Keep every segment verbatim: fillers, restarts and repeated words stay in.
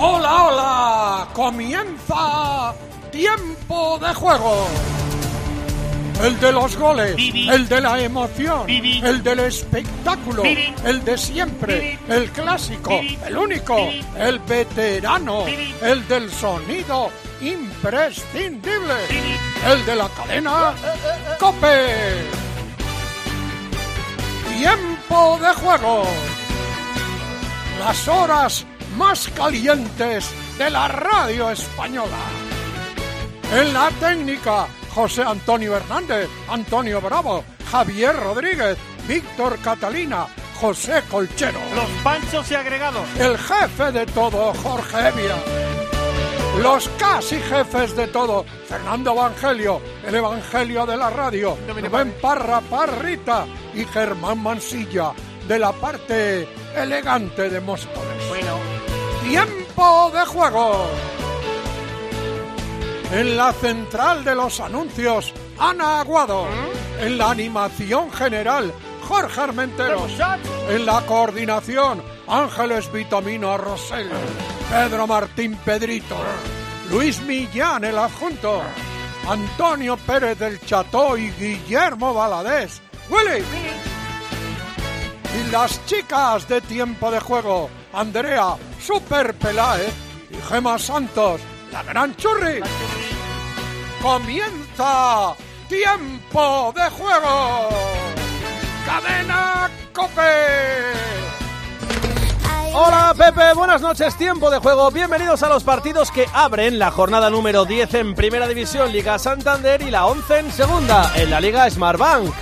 ¡Hola, hola! ¡Comienza Tiempo de Juego! El de los goles, Bibi. El de la emoción, Bibi. El del espectáculo, Bibi. El de siempre, Bibi. El clásico, Bibi. El único, Bibi. El veterano, Bibi. El del sonido imprescindible, Bibi. El de la cadena COPE. Tiempo de Juego. Las horas más calientes de la radio española. En la técnica, José Antonio Hernández, Antonio Bravo, Javier Rodríguez, Víctor Catalina, José Colchero. Los panchos y agregados. El jefe de todo, Jorge Evia. Los casi jefes de todo, Fernando Evangelio, el Evangelio de la radio, Rubén Parra Parrita y Germán Mansilla, de la parte elegante de Móstoles. Bueno. Tiempo de Juego. En la central de los anuncios, Ana Aguado. ¿Mm? En la animación general, Jorge Armenteros. En la coordinación, Ángeles Vitamino Rosell. Pedro Martín Pedrito. Luis Millán, el adjunto. Antonio Pérez del Cható y Guillermo Valadez. ¡Willy! Y las chicas de Tiempo de Juego, Andrea Super Peláez y Gema Santos, la gran churri. Comienza Tiempo de Juego. Cadena COPE. Hola Pepe, buenas noches, Tiempo de Juego. Bienvenidos a los partidos que abren la jornada número diez en Primera División, Liga Santander, y la once en Segunda, en la Liga Smartbank.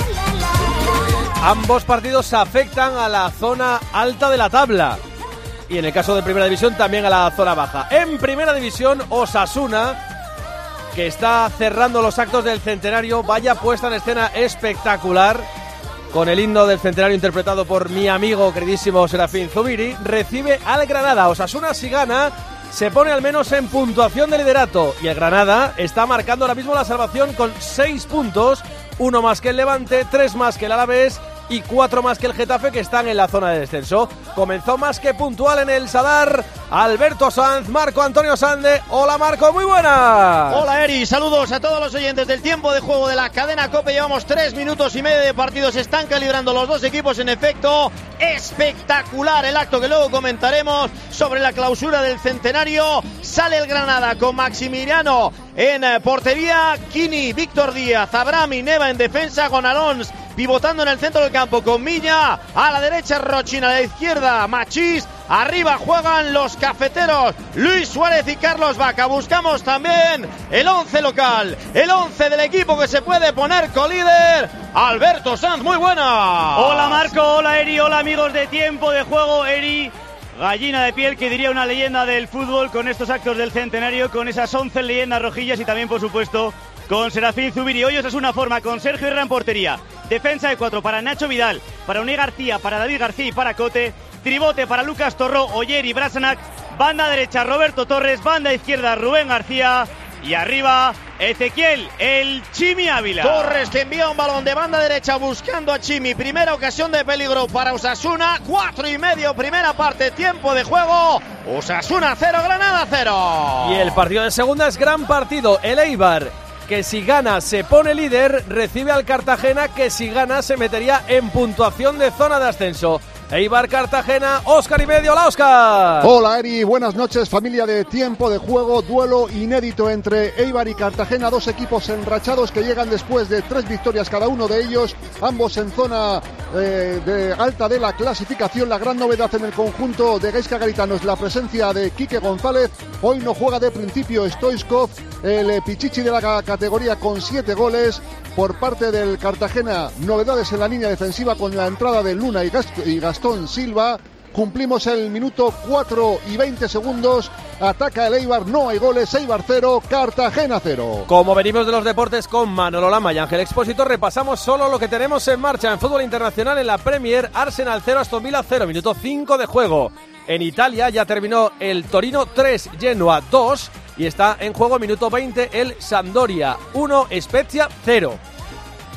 Ambos partidos afectan a la zona alta de la tabla y en el caso de Primera División también a la zona baja. En Primera División, Osasuna, que está cerrando los actos del centenario, vaya puesta en escena espectacular, con el himno del centenario interpretado por mi amigo queridísimo Serafín Zubiri, recibe al Granada. Osasuna, si gana, se pone al menos en puntuación de liderato, y el Granada está marcando ahora mismo la salvación con seis puntos, uno más que el Levante, tres más que el Alavés y cuatro más que el Getafe, que están en la zona de descenso. Comenzó más que puntual en el Sadar Alberto Sanz, Marco Antonio Sande. Hola Marco, muy buena. Hola Eri, saludos a todos los oyentes del Tiempo de Juego de la cadena COPE. Llevamos tres minutos y medio de partido, se están calibrando los dos equipos. En efecto, espectacular el acto que luego comentaremos sobre la clausura del centenario. Sale el Granada con Maximiliano en portería, Kini, Víctor Díaz, Abraham y Neva en defensa, con Alons pivotando en el centro del campo, con Miña a la derecha, Rochina a la izquierda, Machís. Arriba juegan los cafeteros, Luis Suárez y Carlos Vaca. Buscamos también el once local, el once del equipo que se puede poner colíder. Alberto Sanz, muy buena. Hola Marco, hola Eri, hola amigos de Tiempo de Juego. Eri, gallina de piel, que diría una leyenda del fútbol, con estos actos del centenario, con esas once leyendas rojillas y también, por supuesto, con Serafín Zubiri. Hoy es una forma con Sergio Herrera en portería, defensa de cuatro para Nacho Vidal, para Unai García, para David García y para Cote, tribote para Lucas Torró, Oyer y Brasanac, banda derecha Roberto Torres, banda izquierda Rubén García y arriba Ezequiel, el Chimi Ávila. Torres, que envía un balón de banda derecha buscando a Chimi. Primera ocasión de peligro para Osasuna. Cuatro y medio, primera parte, Tiempo de Juego. Osasuna cero, Granada cero. Y el partido de segunda es gran partido. El Eibar, que si gana se pone líder, recibe al Cartagena, que si gana se metería en puntuación de zona de ascenso. Eibar Cartagena, Óscar y medio. Hola Óscar. Hola Eri, buenas noches familia de Tiempo de Juego. Duelo inédito entre Eibar y Cartagena, dos equipos enrachados que llegan después de tres victorias cada uno de ellos, ambos en zona eh, de alta de la clasificación. La gran novedad en el conjunto de Gaizka Garitano es la presencia de Quique González. Hoy no juega de principio Stoichkov, el pichichi de la categoría, con siete goles. Por parte del Cartagena, novedades en la línea defensiva con la entrada de Luna y, Gast- y Gastón Silva. Cumplimos el minuto cuatro y veinte segundos. Ataca el Eibar, no hay goles. Eibar cero, Cartagena cero. Como venimos de los deportes con Manolo Lama y Ángel Expósito, repasamos solo lo que tenemos en marcha en fútbol internacional. En la Premier, Arsenal cero, Aston Villa cero, minuto cinco de juego. En Italia ya terminó el Torino tres, Genoa dos, y está en juego minuto veinte el Sampdoria uno, Spezia cero.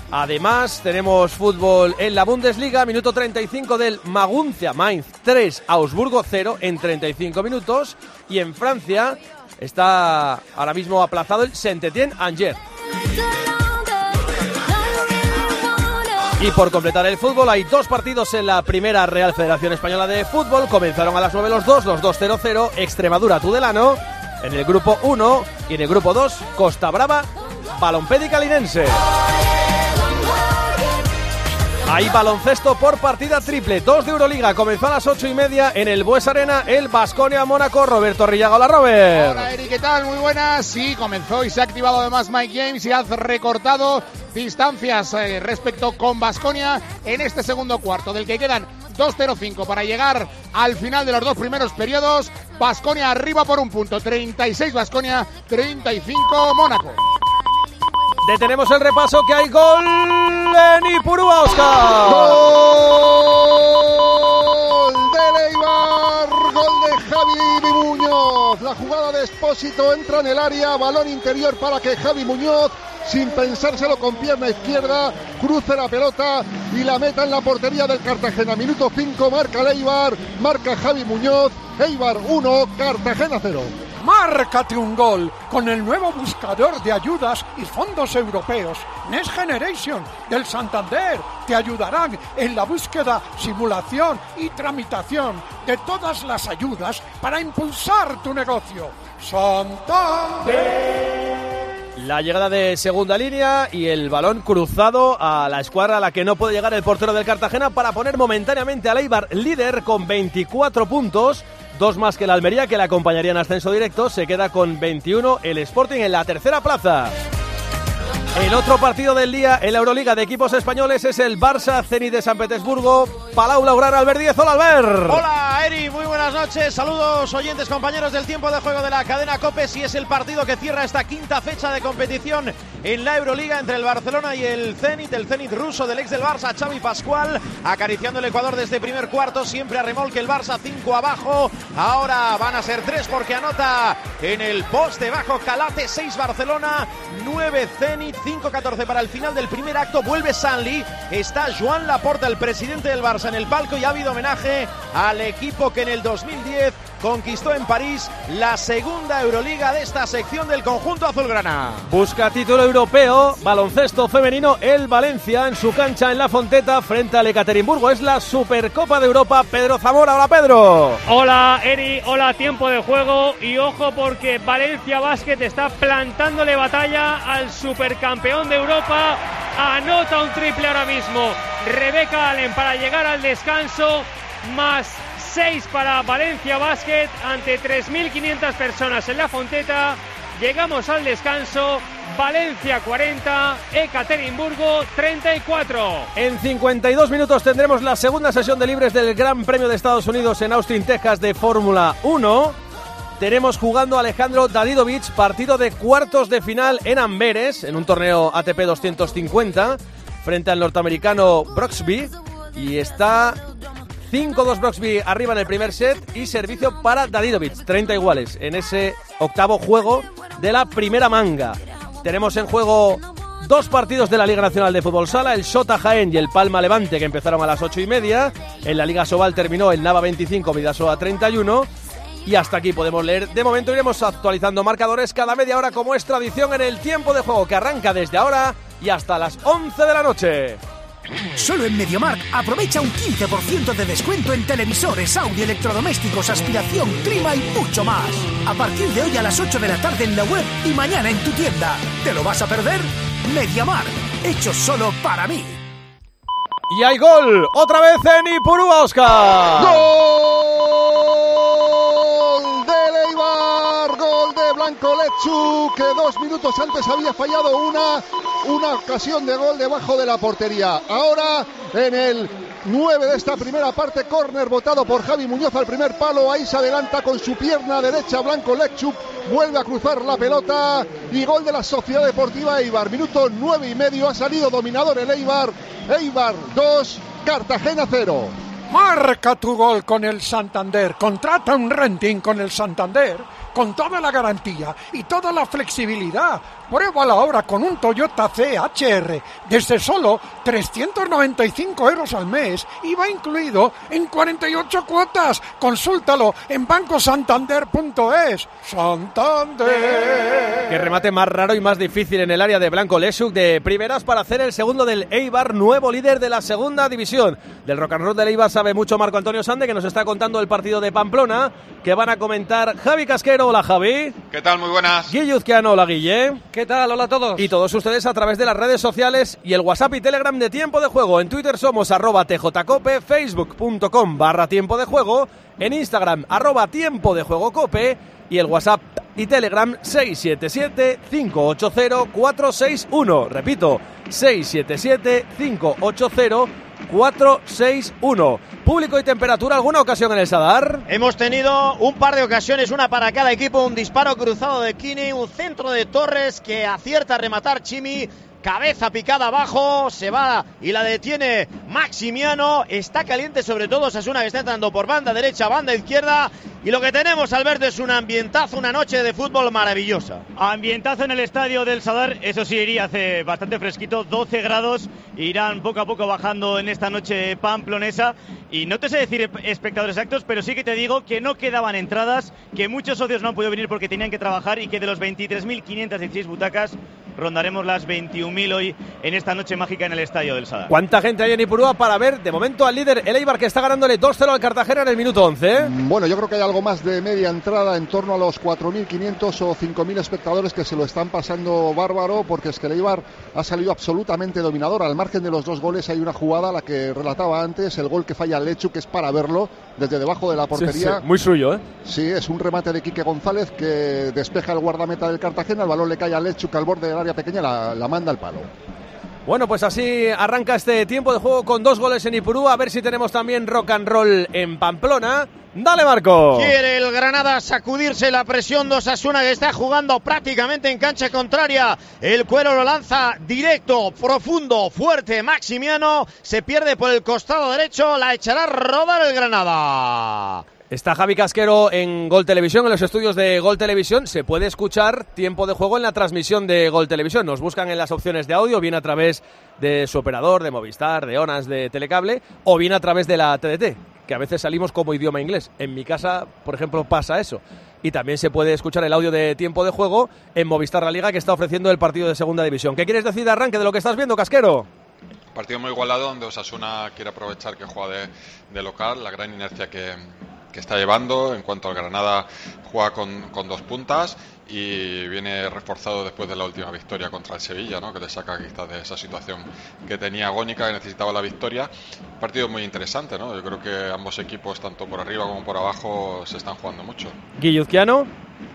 Además, tenemos fútbol en la Bundesliga, minuto treinta y cinco del Maguncia Mainz tres, Augsburgo cero en treinta y cinco minutos. Y en Francia está ahora mismo aplazado el Saint-Étienne-Angers. Y por completar el fútbol, hay dos partidos en la primera Real Federación Española de Fútbol. Comenzaron a las nueve los dos, los dos cero cero, Extremadura-Tudelano en el grupo uno, y en el grupo dos, Costa Brava, Balompédica Linense. Hay baloncesto por partida triple, dos de Euroliga. Comenzó a las ocho y media en el Bues Arena, el Baskonia-Mónaco. Roberto Rillaga, hola Robert. Hola Eric, ¿qué tal? Muy buenas. Sí, comenzó y se ha activado además Mike James y ha recortado distancias eh, respecto con Baskonia en este segundo cuarto, del que quedan dos cero cinco para llegar al final de los dos primeros periodos. Baskonia arriba por un punto, treinta y seis Baskonia, treinta y cinco Mónaco. Detenemos el repaso, que hay gol en Ipurúa, Óscar. Gol de Eibar, gol de Javi Muñoz. La jugada de Expósito entra en el área, balón interior para que Javi Muñoz, sin pensárselo, con pierna izquierda, cruce la pelota y la meta en la portería del Cartagena. Minuto cinco, marca el Eibar, marca Javi Muñoz. Eibar uno, Cartagena cero. Márcate un gol con el nuevo buscador de ayudas y fondos europeos Next Generation del Santander. Te ayudarán en la búsqueda, simulación y tramitación de todas las ayudas para impulsar tu negocio. Santander. La llegada de segunda línea y el balón cruzado a la escuadra a la que no puede llegar el portero del Cartagena para poner momentáneamente al Eibar líder con veinticuatro puntos. Dos más que el Almería, que le acompañaría en ascenso directo. Se queda con veintiuno el Sporting en la tercera plaza. El otro partido del día en la Euroliga de equipos españoles es el Barça Zenit de San Petersburgo. Palau Blaugrana, Albert Díez. Hola, Albert. Hola, Eri, muy buenas noches. Saludos, oyentes, compañeros del tiempo de juego de la cadena COPE. Si es el partido que cierra esta quinta fecha de competición en la Euroliga entre el Barcelona y el Zenit. El Zenit ruso del ex del Barça, Xavi Pascual, acariciando el Ecuador desde primer cuarto. Siempre a remolque el Barça, cinco abajo. Ahora van a ser tres porque anota en el poste bajo Calate. seis Barcelona, nueve Zenit. cinco catorce para el final del primer acto. Vuelve Sanli, está Joan Laporta, el presidente del Barça, en el palco, y ha habido homenaje al equipo que en el dos mil diez conquistó en París la segunda Euroliga de esta sección del conjunto azulgrana. Busca título europeo, baloncesto femenino, el Valencia en su cancha en La Fonteta frente al Ekaterimburgo. Es la Supercopa de Europa. Pedro Zamora, hola Pedro. Hola Eri, hola tiempo de juego, y ojo porque Valencia Basket está plantándole batalla al supercampeón de Europa. Anota un triple ahora mismo Rebecca Allen para llegar al descanso, más seis para Valencia Basket ante tres mil quinientas personas en La Fonteta. Llegamos al descanso, Valencia cuarenta, Ekaterimburgo treinta y cuatro. En cincuenta y dos minutos tendremos la segunda sesión de libres del Gran Premio de Estados Unidos en Austin, Texas, de Fórmula uno. Tenemos jugando a Alejandro Dadidovic, partido de cuartos de final en Amberes, en un torneo A T P doscientos cincuenta, frente al norteamericano Broxby, y está cinco dos Broxby arriba en el primer set y servicio para Dadidovic, treinta iguales en ese octavo juego de la primera manga. Tenemos en juego dos partidos de la Liga Nacional de Fútbol Sala, el Sota Jaén y el Palma Levante, que empezaron a las ocho y media. En la Liga Sobal terminó el Nava veinticinco, Vidasoa treinta y uno. Y hasta aquí podemos leer. De momento iremos actualizando marcadores cada media hora, como es tradición en el tiempo de juego, que arranca desde ahora y hasta las once de la noche. Solo en MediaMarkt aprovecha un quince por ciento de descuento en televisores, audio, electrodomésticos, aspiración, clima y mucho más. A partir de hoy a las ocho de la tarde en la web y mañana en tu tienda. ¿Te lo vas a perder? MediaMarkt, hecho solo para mí. Y hay gol, otra vez en Ipurúa, Óscar. ¡Gol del Eibar! ¡Gol de Blanco Lechu, que dos minutos antes había fallado una, una ocasión de gol debajo de la portería! Ahora, en el nueve de esta primera parte, córner botado por Javi Muñoz al primer palo. Ahí se adelanta con su pierna derecha Blanco Lechu, vuelve a cruzar la pelota y gol de la Sociedad Deportiva Eibar. Minuto nueve y medio, ha salido dominador el Eibar. Eibar dos, Cartagena cero. Marca tu gol con el Santander. Contrata un renting con el Santander con toda la garantía y toda la flexibilidad. Pruébala ahora con un Toyota C H R desde solo trescientos noventa y cinco euros al mes y va incluido en cuarenta y ocho cuotas. Consúltalo en banco santander punto es. Santander. Qué remate más raro y más difícil en el área de Blanco Leshuk de primeras para hacer el segundo del Eibar, nuevo líder de la segunda división. Del rock and roll del Eibar sabe mucho Marco Antonio Sande, que nos está contando el partido de Pamplona, que van a comentar Javi Casquero. Hola, Javi. ¿Qué tal? Muy buenas. Guille Uzquiano. Hola, Guille. ¿Qué tal? Hola a todos. Y todos ustedes a través de las redes sociales y el WhatsApp y Telegram de Tiempo de Juego. En Twitter somos arroba tjcope, facebook.com barra Tiempo de Juego, en Instagram arroba Tiempo de Juego Cope y el WhatsApp y Telegram seis siete siete, cinco ocho cero, cuatro seis uno. Repito, seis siete siete, cinco ocho cero, cuatro seis uno. Público y temperatura, ¿alguna ocasión en el Sadar? Hemos tenido un par de ocasiones, una para cada equipo, un disparo cruzado de Kini, un centro de Torres que acierta a rematar Chimi, cabeza picada abajo, se va y la detiene Maximiano. Está caliente sobre todo Osasuna, que está entrando por banda derecha, banda izquierda, y lo que tenemos, Alberto, es un ambientazo, una noche de fútbol maravillosa. Ambientazo en el estadio del Sadar, eso sí, iría hace bastante fresquito, doce grados, irán poco a poco bajando en esta noche pamplonesa, y no te sé decir espectadores exactos, pero sí que te digo que no quedaban entradas, que muchos socios no han podido venir porque tenían que trabajar, y que de los veintitrés mil quinientas dieciséis butacas rondaremos las veintiún mil hoy en esta noche mágica en el estadio del Sadar. ¿Cuánta gente hay en Ipurúa para ver de momento al líder, el Eibar, que está ganándole dos cero al Cartagena en el minuto once? Bueno, yo creo que hay algo más de media entrada, en torno a los cuatro mil quinientos o cinco mil espectadores, que se lo están pasando bárbaro, porque es que el Eibar ha salido absolutamente dominador. Al margen de los dos goles hay una jugada, la que relataba antes, el gol que falla Lechuk, que es para verlo desde debajo de la portería. Sí, sí, muy suyo, ¿eh? Sí, es un remate de Quique González que despeja el guardameta del Cartagena, el balón le cae a Lechuk al borde del área pequeña, la, la manda al palo. Bueno, pues así arranca este tiempo de juego con dos goles en Ipurúa. A ver si tenemos también rock and roll en Pamplona. ¡Dale, Marco! Quiere el Granada sacudirse la presión de Osasuna, que está jugando prácticamente en cancha contraria. El Cuero lo lanza directo, profundo, fuerte. Maximiano se pierde por el costado derecho, la echará a rodar el Granada. Está Javi Casquero en Gol Televisión, en los estudios de Gol Televisión. Se puede escuchar Tiempo de Juego en la transmisión de Gol Televisión. Nos buscan en las opciones de audio, bien a través de su operador, de Movistar, de Onas, de Telecable, o bien a través de la T D T, que a veces salimos como idioma inglés. En mi casa, por ejemplo, pasa eso. Y también se puede escuchar el audio de Tiempo de Juego en Movistar La Liga, que está ofreciendo el partido de Segunda División. ¿Qué quieres decir de arranque de lo que estás viendo, Casquero? Partido muy igualado, donde Osasuna quiere aprovechar que juega de, de local, la gran inercia que, que está llevando. En cuanto al Granada, juega con, con dos puntas y viene reforzado después de la última victoria contra el Sevilla, ¿no? Que le saca quizás de esa situación que tenía agónica, que necesitaba la victoria. Partido muy interesante, ¿no? Yo creo que ambos equipos, tanto por arriba como por abajo, se están jugando mucho. Guilluzquiano.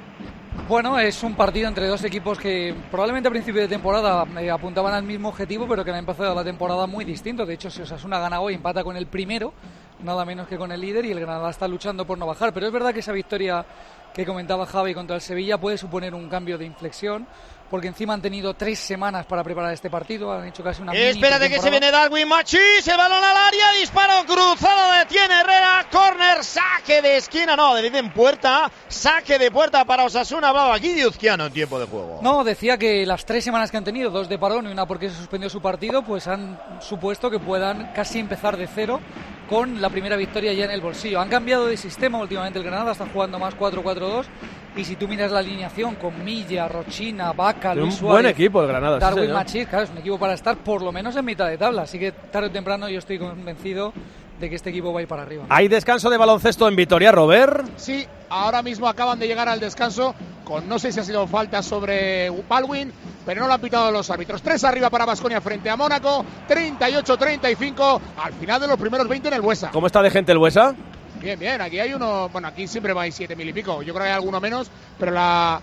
Bueno, es un partido entre dos equipos que probablemente a principio de temporada eh, apuntaban al mismo objetivo, pero que han empezado la temporada muy distinto. De hecho, si Osasuna gana hoy, empata con el primero, nada menos que con el líder, y el Granada está luchando por no bajar. Pero es verdad que esa victoria que comentaba Javi contra el Sevilla puede suponer un cambio de inflexión, porque encima han tenido tres semanas para preparar este partido, han hecho casi una mini Espérate que se viene Darwin Machís, el balón al área, disparo cruzado, detiene Herrera, córner, saque de esquina, no, dicen puerta, saque de puerta para Osasuna. Hablaba aquí Uzquiano en tiempo de juego. No, decía que las tres semanas que han tenido, dos de parón y una porque se suspendió su partido, pues han supuesto que puedan casi empezar de cero con la primera victoria ya en el bolsillo. Han cambiado de sistema últimamente el Granada, están jugando más cuatro cuatro dos, y si tú miras la alineación con Milla, Rochina, Vaca, Luis Suárez, un buen equipo el Granada, Darwin sí, Machís, claro, es un equipo para estar por lo menos en mitad de tabla, así que tarde o temprano yo estoy convencido de que este equipo va a ir para arriba. ¿Hay descanso de baloncesto en Vitoria, Robert? Sí, ahora mismo acaban de llegar al descanso con, no sé si ha sido falta sobre Baldwin, pero no lo han pitado los árbitros. Tres arriba para Baskonia frente a Mónaco, treinta y ocho treinta y cinco al final de los primeros veinte en el Buesa. ¿Cómo está de gente el Buesa? Bien, bien, aquí hay uno, bueno, aquí siempre va a siete mil y pico, yo creo que hay alguno menos, pero la,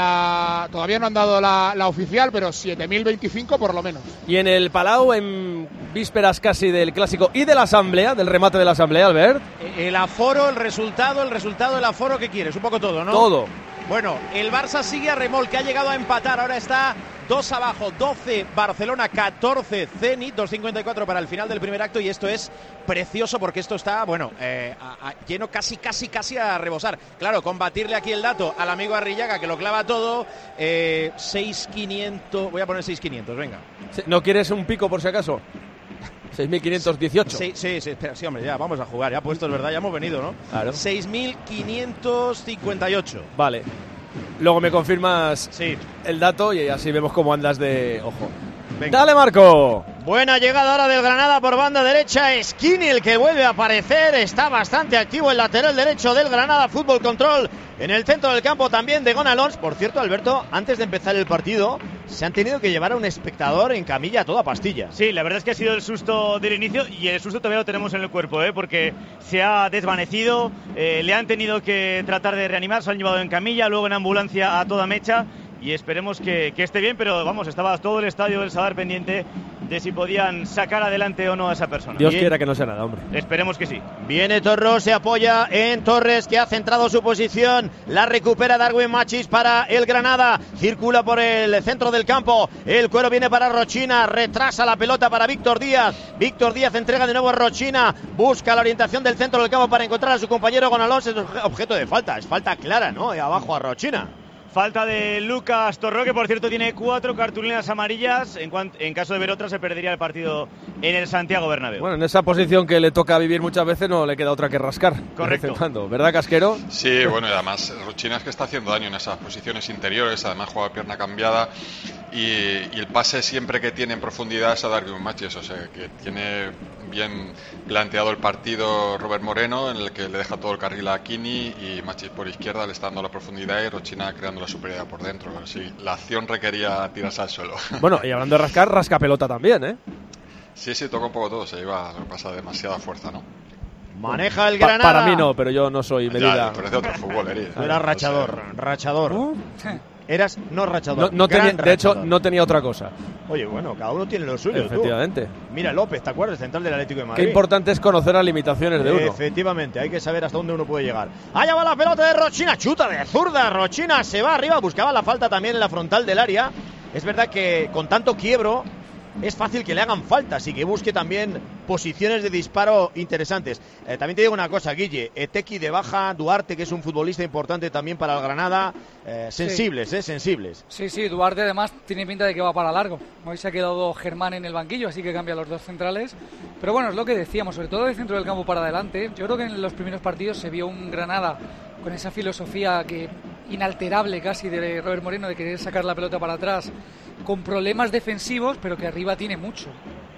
la todavía no han dado la, la oficial, pero siete mil veinticinco por lo menos. Y en el Palau, en vísperas casi del Clásico y de la Asamblea, del remate de la Asamblea, Albert. El aforo, el resultado, el resultado del aforo, ¿qué quieres? Un poco todo, ¿no? Todo. Bueno, el Barça sigue a remolque, ha llegado a empatar, ahora está dos abajo, doce Barcelona, catorce Zenit, dos cincuenta y cuatro para el final del primer acto, y esto es precioso porque esto está, bueno, eh, a, a, lleno casi, casi, casi a rebosar. Claro, combatirle aquí el dato al amigo Arrillaga, que lo clava todo, eh, seis mil quinientos, voy a poner seis mil quinientos, venga. ¿No quieres un pico por si acaso? seis mil quinientos dieciocho. Sí, sí, sí, espera, sí, hombre, ya vamos a jugar, ya puesto, es verdad, ya hemos venido, ¿no? Claro. seis mil quinientos cincuenta y ocho. Vale. Luego me confirmas sí. el dato y así vemos cómo andas de ojo. Venga. ¡Dale, Marco! Buena llegada ahora del Granada por banda derecha. Skinny, el que vuelve a aparecer. Está bastante activo el lateral derecho del Granada. Fútbol control en el centro del campo también de Gonalons. Por cierto, Alberto, antes de empezar el partido, se han tenido que llevar a un espectador en camilla a toda pastilla. Sí, la verdad es que ha sido el susto del inicio y el susto todavía lo tenemos en el cuerpo, ¿eh? Porque se ha desvanecido, eh, le han tenido que tratar de reanimar, se lo han llevado en camilla, luego en ambulancia a toda mecha. Y esperemos que, que esté bien, pero vamos, estaba todo el estadio del Sadar pendiente de si podían sacar adelante o no a esa persona. Dios Bien. quiera que no sea nada, hombre. Esperemos que sí. Viene Torros, se apoya en Torres, que ha centrado su posición. La recupera Darwin Machis para el Granada. Circula por el centro del campo. El cuero viene para Rochina. Retrasa la pelota para Víctor Díaz. Víctor Díaz entrega de nuevo a Rochina. Busca la orientación del centro del campo para encontrar a su compañero Gonalons. Es objeto de falta. Es falta clara, ¿no? Y abajo a Rochina. Falta de Lucas Torró, que por cierto tiene cuatro cartulinas amarillas. En, cuanto, en caso de ver otra, se perdería el partido en el Santiago Bernabéu. Bueno, en esa posición que le toca vivir muchas veces no le queda otra que rascar. Correcto. ¿Verdad, Casquero? Sí, bueno, y además Rochina es que está haciendo daño en esas posiciones interiores. Además juega pierna cambiada y, y el pase siempre que tiene en profundidad es a Darwin Machis. O sea, que tiene bien planteado el partido Robert Moreno, en el que le deja todo el carril a Kini y Machis por izquierda le está dando la profundidad y Rochina creando la superioridad por dentro. Sí, la acción requería tirarse al suelo. Bueno, y hablando de rascar, rasca pelota también, ¿eh? Sí, sí, toca un poco todo, se lleva, pasa demasiada fuerza, ¿no? Maneja el Pa Granada. Para mí no, pero yo no soy medida. Ya, tú eres de otro fútbol, Eri. Tú eras rachador, rachador. ¿Oh? Eras no rachador. No, no tenía, de rachador. hecho, no tenía otra cosa. Oye, bueno, cada uno tiene lo suyo. Efectivamente. Tú. Mira, López, ¿te acuerdas? Central del Atlético de Madrid. Qué importante es conocer las limitaciones de uno. Efectivamente, hay que saber hasta dónde uno puede llegar. Allá va la pelota de Rochina, chuta de zurda. Rochina se va arriba, buscaba la falta también en la frontal del área. Es verdad que con tanto quiebro es fácil que le hagan falta, así que busque también posiciones de disparo interesantes. Eh, también te digo una cosa, Guille, Etequi de baja, Duarte, que es un futbolista importante también para el Granada, eh, sensibles, sí. eh, sensibles. Sí, sí, Duarte además tiene pinta de que va para largo. Hoy se ha quedado Germán en el banquillo, así que cambia los dos centrales. Pero bueno, es lo que decíamos, sobre todo del centro del campo para adelante. Yo creo que en los primeros partidos se vio un Granada con esa filosofía que inalterable casi de Robert Moreno de querer sacar la pelota para atrás, con problemas defensivos, pero que arriba tiene mucho.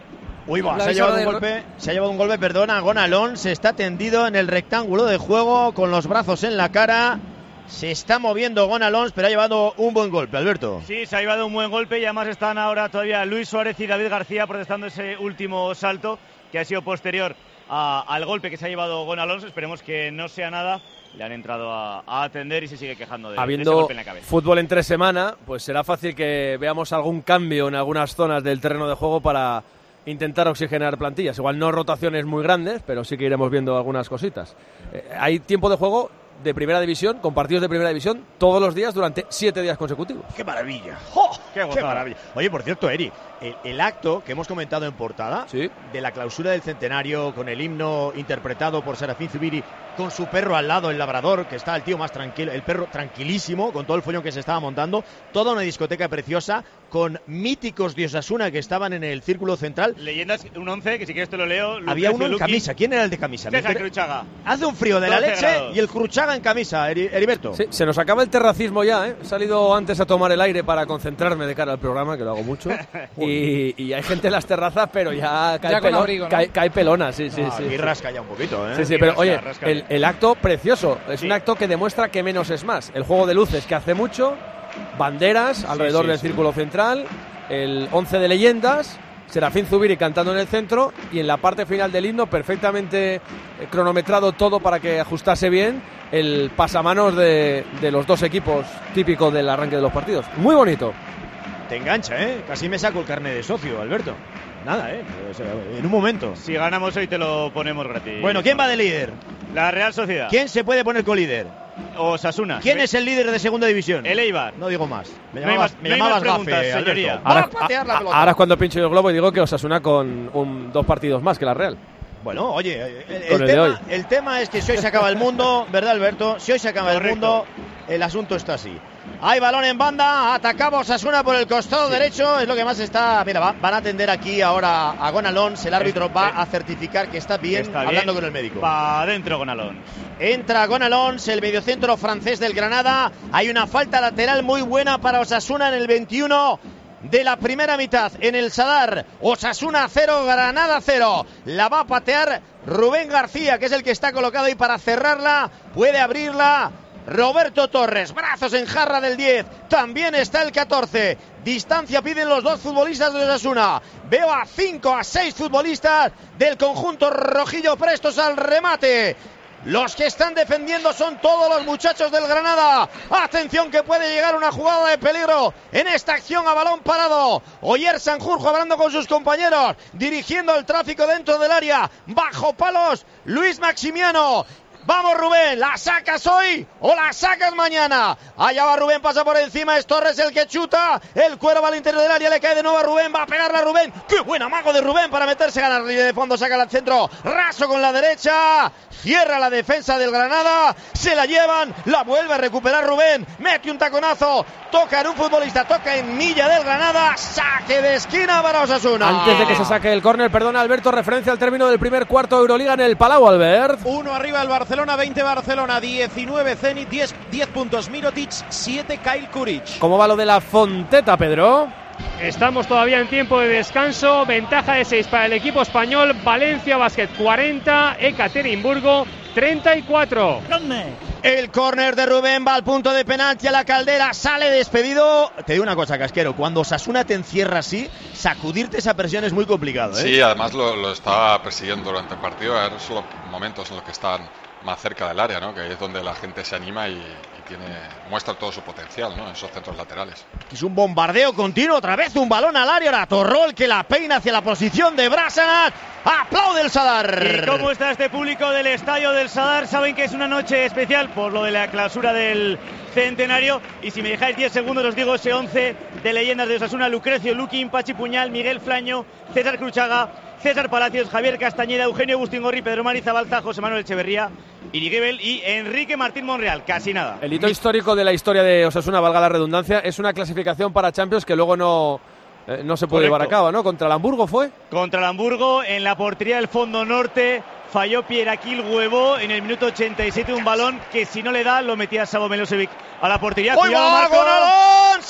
Uy, va, se ha llevado un golpe, se ha llevado un golpe, perdona, Gonalón, se está tendido en el rectángulo de juego con los brazos en la cara. Se está moviendo Gonalons, pero ha llevado un buen golpe, Alberto. Sí, se ha llevado un buen golpe y además están ahora todavía Luis Suárez y David García protestando ese último salto que ha sido posterior a, al golpe que se ha llevado Gonalons. Esperemos que no sea nada. Le han entrado a, a atender y se sigue quejando de, Habiendo de ese golpe en la cabeza. Fútbol entre semana, pues será fácil que veamos algún cambio en algunas zonas del terreno de juego para intentar oxigenar plantillas. Igual no rotaciones muy grandes, pero sí que iremos viendo algunas cositas. Eh, hay tiempo de juego de primera división, con partidos de primera división todos los días durante siete días consecutivos. ¡Qué maravilla! ¡Oh! ¡Qué, ¡Qué maravilla! Oye, por cierto, Eri, el, el acto que hemos comentado en portada, ¿sí?, de la clausura del centenario, con el himno interpretado por Serafín Zubiri, con su perro al lado, el labrador, que está el tío más tranquilo, el perro tranquilísimo, con todo el follón que se estaba montando, toda una discoteca preciosa, con míticos de Osasuna que estaban en el círculo central. Leyendas, un once, que si quieres te lo leo. Había uno en camisa. ¿Quién era el de camisa? César Cruchaga. Hace un frío de la leche grados. Y el Cruchaga en camisa, Heriberto. Sí, se nos acaba el terracismo ya, ¿eh? He salido antes a tomar el aire para concentrarme de cara al programa, que lo hago mucho. y, y hay gente en las terrazas, pero ya cae, ya pelón, abrigo, ¿no? cae, cae pelona, sí, sí, ah, sí. Y sí. rasca ya un poquito, ¿eh? Sí, sí, y pero rasca, oye, rasca el, el acto precioso. Es sí. un acto que demuestra que menos es más. El juego de luces que hace mucho, banderas alrededor sí, sí, del sí. círculo central, el once de leyendas, Serafín Zubiri cantando en el centro y en la parte final del himno perfectamente eh, cronometrado todo para que ajustase bien el pasamanos de, de los dos equipos típico del arranque de los partidos. Muy bonito. Te engancha, ¿eh? Casi me saco el carnet de socio, Alberto. Nada, ¿eh? O sea, en un momento. Si ganamos hoy te lo ponemos gratis. Bueno, ¿quién va de líder? La Real Sociedad. ¿Quién se puede poner con líder? Osasuna. ¿Quién es el líder de segunda división? El Eibar. No digo más. Me No hay llamabas, más- me no hay llamabas más preguntas, gafe, señoría. Alberto. Va a Ahora, patear la a- pelota. ahora es cuando pincho yo el globo y digo que Osasuna con un, dos partidos más que la Real. Bueno, oye, el, Con el el de tema, hoy. el tema es que si hoy se acaba el mundo, ¿verdad, Alberto? Si hoy se acaba Correcto. el mundo, el asunto está así. Hay balón en banda, atacaba Osasuna por el costado Sí. derecho, es lo que más está. Mira, va- van a atender aquí ahora a Gonalons, el árbitro Es- va eh, a certificar que está bien, Está hablando bien. con el médico. Va adentro con Alonso. Entra Gonalons, el mediocentro francés del Granada. Hay una falta lateral muy buena para Osasuna en el veintiuno de la primera mitad en el Sadar. Osasuna cero, Granada cero. La va a patear Rubén García, que es el que está colocado ahí para cerrarla. Puede abrirla Roberto Torres. Brazos en jarra del diez. También está el catorce. Distancia piden los dos futbolistas de Osasuna. Veo a cinco, a seis futbolistas del conjunto rojillo prestos al remate. Los que están defendiendo son todos los muchachos del Granada. Atención que puede llegar una jugada de peligro en esta acción a balón parado. Oyer Sanjurjo hablando con sus compañeros, dirigiendo el tráfico dentro del área. Bajo palos, Luis Maximiano. Vamos Rubén, ¿la sacas hoy o la sacas mañana? Allá va Rubén, pasa por encima, es Torres el que chuta. El cuero va al interior del área, le cae de nuevo a Rubén, va a pegarle a Rubén. ¡Qué buen amago de Rubén para meterse, ganar línea de fondo, saca al centro. Raso con la derecha, cierra la defensa del Granada, se la llevan, la vuelve a recuperar Rubén. Mete un taconazo, toca en un futbolista, toca en milla del Granada. Saque de esquina para Osasuna. Antes de que se saque el córner, perdona Alberto, referencia al término del primer cuarto de Euroliga en el Palau, Albert. Uno arriba el Barcelona, veinte Barcelona, diecinueve Zenit, diez, diez puntos Mirotic, siete Kyle Kuric. ¿Cómo va lo de la Fonteta, Pedro? Estamos todavía en tiempo de descanso, ventaja de seis para el equipo español, Valencia Basket cuarenta, Ekaterimburgo treinta y cuatro. El córner de Rubén va al punto de penalti a la Caldera, sale despedido. Te digo una cosa, Casquero, cuando Osasuna te encierra así, sacudirte esa presión es muy complicado, ¿eh? Sí, además lo, lo estaba persiguiendo durante el partido. Eran solo momentos en los que están más cerca del área, ¿no? Que ahí es donde la gente se anima y, y tiene muestra todo su potencial, ¿no? En esos centros laterales. Es un bombardeo continuo, otra vez un balón al área, la Torrol que la peina hacia la posición de Brassanat. Aplaude el Sadar. ¿Y cómo está este público del estadio del Sadar? Saben que es una noche especial por lo de la clausura del centenario. Y si me dejáis diez segundos os digo ese once de leyendas de Osasuna: Lucrecio Luquín, Pachi Puñal, Miguel Flaño, César Cruchaga, César Palacios, Javier Castañeda, Eugenio Bustingorri, Pedro Mari Zabalza, José Manuel Echeverría, Irigebel y Enrique Martín Monreal. Casi nada. El hito histórico de la historia de Osasuna, valga la redundancia, es una clasificación para Champions que luego no, eh, no se puede Correcto. llevar a cabo, ¿no? Contra el Hamburgo fue. Contra el Hamburgo, en la portería del fondo norte, falló Pieraquil Huevo en el minuto ochenta y siete, un balón que si no le da lo metía Savo Milosevic a la portería. ¡Hoy Cuidado, va Marco. Gonalón!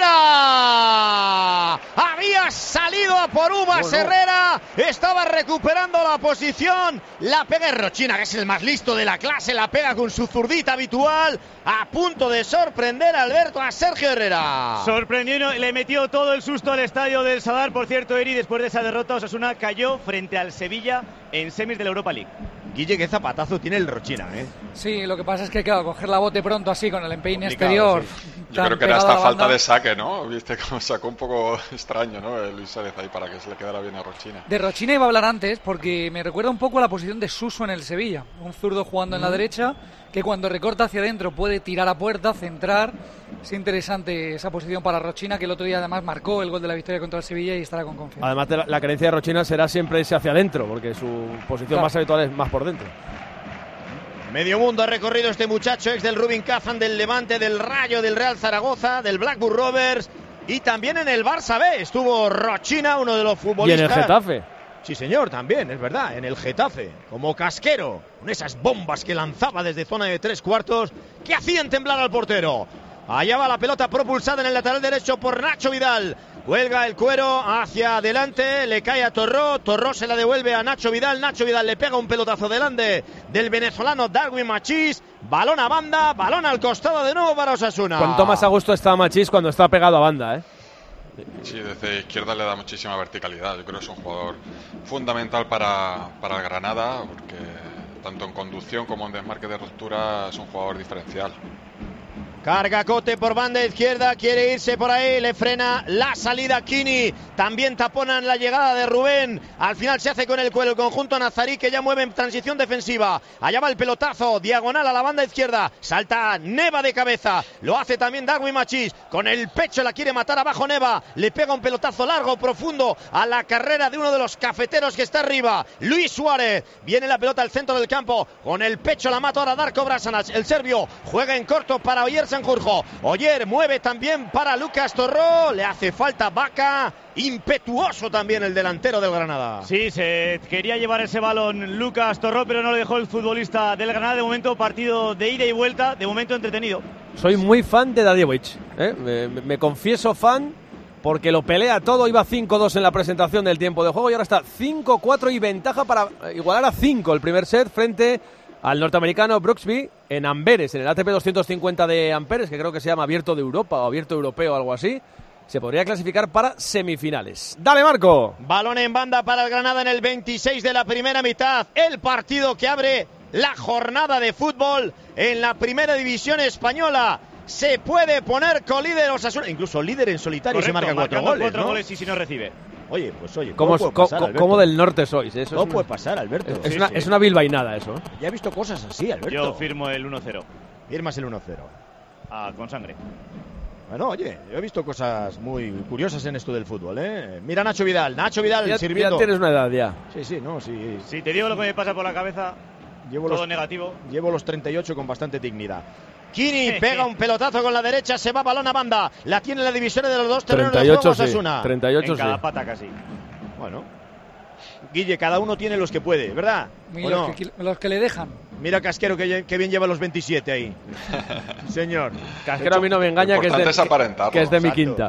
¡Herrera! Había salido a por uvas Bueno. Herrera, estaba recuperando la posición, la pega en Rochina, que es el más listo de la clase, la pega con su zurdita habitual, a punto de sorprender a Alberto a Sergio Herrera. Sorprendió y no- le metió todo el susto al estadio del Sadar. Por cierto, Eri, después de esa derrota, Osasuna cayó frente al Sevilla en semis de la Europa League. Guille, qué zapatazo tiene el Rochina, ¿eh? Sí, lo que pasa es que, claro, coger la bote pronto así con el empeine Complicado, exterior. sí. Yo tan creo que era pegado a esta la falta banda. de saque, ¿no? Viste cómo sacó un poco extraño, ¿no? El Luis Suárez ahí para que se le quedara bien a Rochina. De Rochina iba a hablar antes porque me recuerda un poco a la posición de Suso en el Sevilla. Un zurdo jugando en la derecha que cuando recorta hacia adentro puede tirar a puerta, centrar. Es interesante esa posición para Rochina, que el otro día además marcó el gol de la victoria contra el Sevilla y estará con confianza. Además, de la, la creencia de Rochina será siempre irse hacia adentro, porque su posición Claro. más habitual es más por dentro. Medio mundo ha recorrido este muchacho, ex del Rubin Kazan, del Levante, del Rayo, del Real Zaragoza, del Blackburn Rovers y también en el Barça B estuvo Rochina, uno de los Y en futbolistas. el Getafe. Sí, señor, también, es verdad, en el Getafe, como casquero, con esas bombas que lanzaba desde zona de tres cuartos que hacían temblar al portero. Allá va la pelota propulsada en el lateral derecho por Nacho Vidal. Cuelga el cuero hacia adelante, le cae a Torró, Torró se la devuelve a Nacho Vidal, Nacho Vidal le pega un pelotazo delante del venezolano Darwin Machís, balón a banda, balón al costado de nuevo para Osasuna. Cuanto más a gusto está Machís cuando está pegado a banda, ¿eh? Sí, desde izquierda le da muchísima verticalidad. Yo creo que es un jugador fundamental para, para el Granada, porque tanto en conducción como en desmarque de ruptura es un jugador diferencial. Carga Cote por banda izquierda, quiere irse por ahí, le frena la salida Kini. También taponan la llegada de Rubén. Al final se hace con el cuello el conjunto nazarí, que ya mueve en transición defensiva. Allá va el pelotazo, diagonal a la banda izquierda. Salta Neva de cabeza. Lo hace también Darwin Machís. Con el pecho la quiere matar abajo Neva. Le pega un pelotazo largo, profundo, a la carrera de uno de los cafeteros que está arriba. Luis Suárez. Viene la pelota al centro del campo. Con el pecho la mata ahora Darko Brasanac. El serbio juega en corto para Oyer Sanjurjo. Oyer mueve también para Lucas Torró. Le hace falta Vaca. Impetuoso también el delantero del Granada. Sí, se quería llevar ese balón Lucas Torró, pero no lo dejó el futbolista del Granada. De momento partido de ida y vuelta, de momento entretenido. Soy muy fan de Dadjevich, ¿eh? me, me confieso fan, porque lo pelea todo. Iba cinco dos en la presentación del tiempo de juego y ahora está cinco cuatro y ventaja para igualar a cinco el primer set frente al norteamericano Brooksby en Amberes, en el A T P doscientos cincuenta de Amberes, que creo que se llama Abierto de Europa o Abierto Europeo o algo así. Se podría clasificar para semifinales. ¡Dale, Marco! Balón en banda para el Granada en el veintiséis de la primera mitad. El partido que abre la jornada de fútbol en la primera división española. Se puede poner con líder Osasuna, incluso líder en solitario. Correcto, se marca cuatro goles, cuatro ¿no? goles y si no recibe. Oye, pues oye, ¿cómo, ¿cómo, co, pasar, co, ¿cómo del norte sois? Eso ¿Cómo es puede una, pasar, Alberto? Es, sí, una, sí. es una bilbainada eso. Ya he visto cosas así, Alberto. Yo firmo el uno cero. Firmas el uno cero. Ah, con sangre. Bueno, oye, yo he visto cosas muy curiosas en esto del fútbol, ¿eh? Mira Nacho Vidal, Nacho Vidal Ya, sirviendo. ya tienes una edad ya. Sí, sí, no, sí. Si te digo lo que me pasa por la cabeza, Llevo todo los, negativo. Llevo los treinta y ocho con bastante dignidad. Kini pega un pelotazo con la derecha, se va balón a banda. La tiene la división de los dos terrenos de juego Osasuna. Sí, treinta y ocho en cada sí. pata casi. Bueno, Guille, cada uno tiene los que puede, ¿verdad? Y ¿O los, no? que, los que le dejan. Mira Casquero que, que bien lleva los veintisiete ahí. Señor. Casquero a mí no me engaña, que es, de, es aparentarlo. que es de mi Exacto. quinta.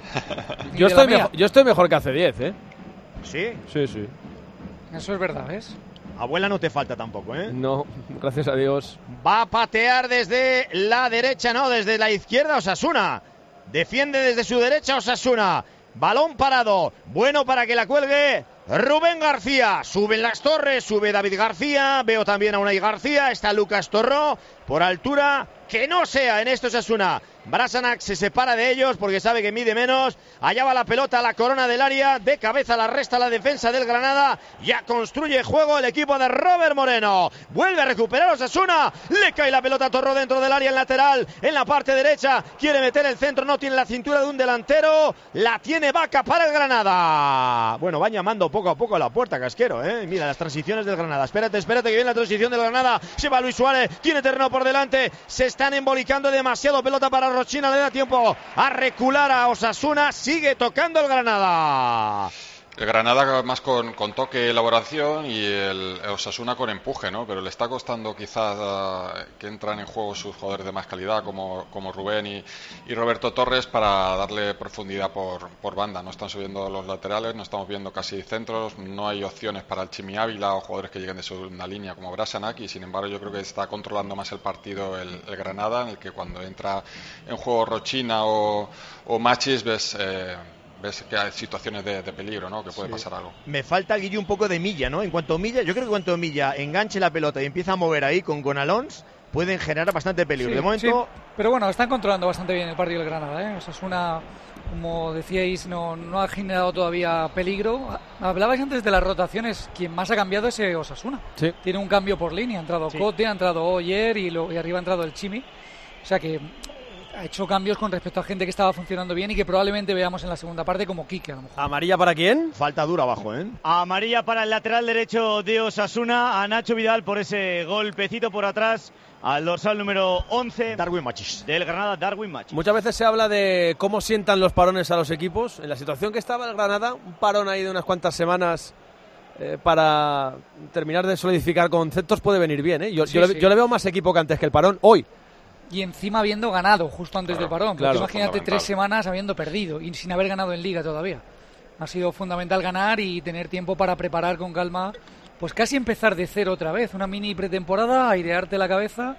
Y Yo de la estoy, mía. mejor, yo estoy mejor que hace diez, ¿eh? ¿Sí? Sí, sí. Eso es verdad, ¿ves? Abuela no te falta tampoco, ¿eh? No, gracias a Dios. Va a patear desde la derecha, no, desde la izquierda Osasuna. Defiende desde su derecha Osasuna. Balón parado. Bueno para que la cuelgue Rubén García. Suben las torres, sube David García. Veo también a Unai García. Está Lucas Torró. Por altura, que no sea en esto Osasuna. Brasanac se separa de ellos porque sabe que mide menos. Allá va la pelota a la corona del área. De cabeza la resta la defensa del Granada. Ya construye juego el equipo de Robert Moreno. Vuelve a recuperar Osasuna. Le cae la pelota a Torró dentro del área en lateral. En la parte derecha. Quiere meter el centro. No tiene la cintura de un delantero. La tiene Vaca para el Granada. Bueno, van llamando poco a poco a la puerta, Casquero, ¿eh? Mira las transiciones del Granada. Espérate, espérate que viene la transición del Granada. Se va Luis Suárez. Tiene terreno por delante. Se están embolicando demasiado. Pelota para Rochina, le da tiempo a recular a Osasuna. Sigue tocando el Granada. El Granada más con, con toque y elaboración y el Osasuna con empuje, ¿no? Pero le está costando quizás uh, que entran en juego sus jugadores de más calidad como, como Rubén y, y Roberto Torres para darle profundidad por, por banda. No están subiendo los laterales, no estamos viendo casi centros, no hay opciones para el Chimi Ávila o jugadores que lleguen de segunda línea como Brasanac, y sin embargo yo creo que está controlando más el partido el, el Granada, en el que cuando entra en juego Rochina o, o Machis ves... Eh, ves que hay situaciones de, de peligro, ¿no? Que puede sí. pasar algo. Me falta, Guille, un poco de milla, ¿no? En cuanto Milla, yo creo que cuanto Milla enganche la pelota y empieza a mover ahí con, con Alons, pueden generar bastante peligro. Sí, de momento... sí. Pero bueno, están controlando bastante bien el partido del Granada, ¿eh? O sea, es una... Como decíais, no, no ha generado todavía peligro. Hablabais antes de las rotaciones. Quien más ha cambiado es Osasuna. Sí. Tiene un cambio por línea. Ha entrado sí. Cote, ha entrado Oyer y, lo, y arriba ha entrado el Chimi. O sea que... ha hecho cambios con respecto a gente que estaba funcionando bien y que probablemente veamos en la segunda parte como Quique, a lo mejor. ¿Amarilla para quién? Falta dura abajo, ¿eh? Amarilla para el lateral derecho de Osasuna, a Nacho Vidal por ese golpecito por atrás al dorsal número once Darwin Machís del Granada, Darwin Machís. Muchas veces se habla de cómo sientan los parones a los equipos. En la situación que estaba el Granada, un parón ahí de unas cuantas semanas eh, para terminar de solidificar conceptos puede venir bien, ¿eh? Yo, sí, yo, sí. le, yo le veo más equipo que antes que el parón hoy. Y encima habiendo ganado justo antes Claro, del parón. claro. Porque imagínate tres semanas habiendo perdido y sin haber ganado en Liga todavía. Ha sido fundamental ganar y tener tiempo para preparar con calma, pues casi empezar de cero otra vez. Una mini pretemporada, airearte la cabeza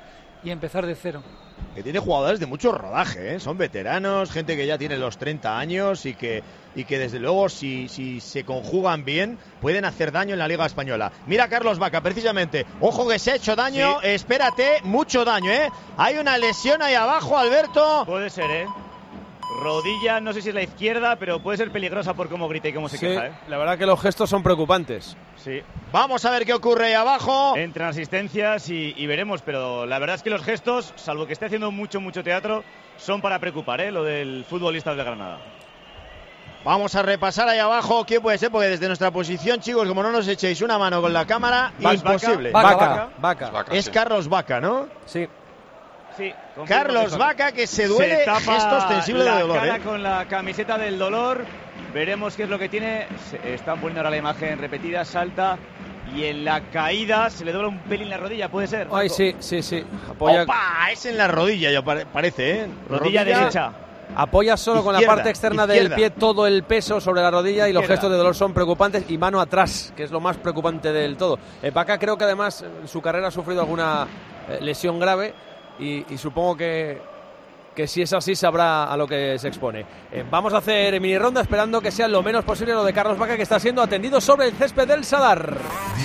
y empezar de cero. Que tiene jugadores de mucho rodaje, ¿eh? Son veteranos, gente que ya tiene los treinta años y que, y que desde luego si, si se conjugan bien pueden hacer daño en la Liga Española. Mira a Carlos Vaca, precisamente. Ojo que se ha hecho daño, sí. Espérate, mucho daño, ¿eh? Hay una lesión ahí abajo, Alberto. Puede ser, ¿eh? Rodilla, no sé si es la izquierda, pero puede ser peligrosa por cómo grita y cómo se sí, queja, ¿eh? La verdad que los gestos son preocupantes. Sí. Vamos a ver qué ocurre ahí abajo. Entran asistencias y, y veremos, pero la verdad es que los gestos, salvo que esté haciendo mucho, mucho teatro, son para preocupar, ¿eh? Lo del futbolista de Granada. Vamos a repasar ahí abajo quién puede ser, porque desde nuestra posición, chicos, como no nos echéis una mano con la cámara, Vaca, imposible. Vaca, Vaca, Vaca. Vaca, es sí. Carlos Vaca, ¿no? Sí. Sí, Carlos Vaca, que se duele, se tapa gesto ostensible de dolor. La cara ¿eh? con la camiseta del dolor. Veremos qué es lo que tiene. Se están poniendo ahora la imagen repetida, salta y en la caída se le dobla un pelín la rodilla, ¿puede ser? Ay, sí, sí, sí. Apoya... ¡Opa! Es en la rodilla, ya parece, ¿eh? Rodilla, rodilla derecha. Apoya solo izquierda, con la parte externa izquierda. del pie todo el peso sobre la rodilla y izquierda. Los gestos de dolor son preocupantes y mano atrás, que es lo más preocupante del todo. Eh, Vaca creo que además en su carrera ha sufrido alguna eh, lesión grave. Y, y supongo que, que si es así sabrá a lo que se expone. Eh, vamos a hacer mini ronda esperando que sea lo menos posible lo de Carlos Vaca, que está siendo atendido sobre el césped del Sadar.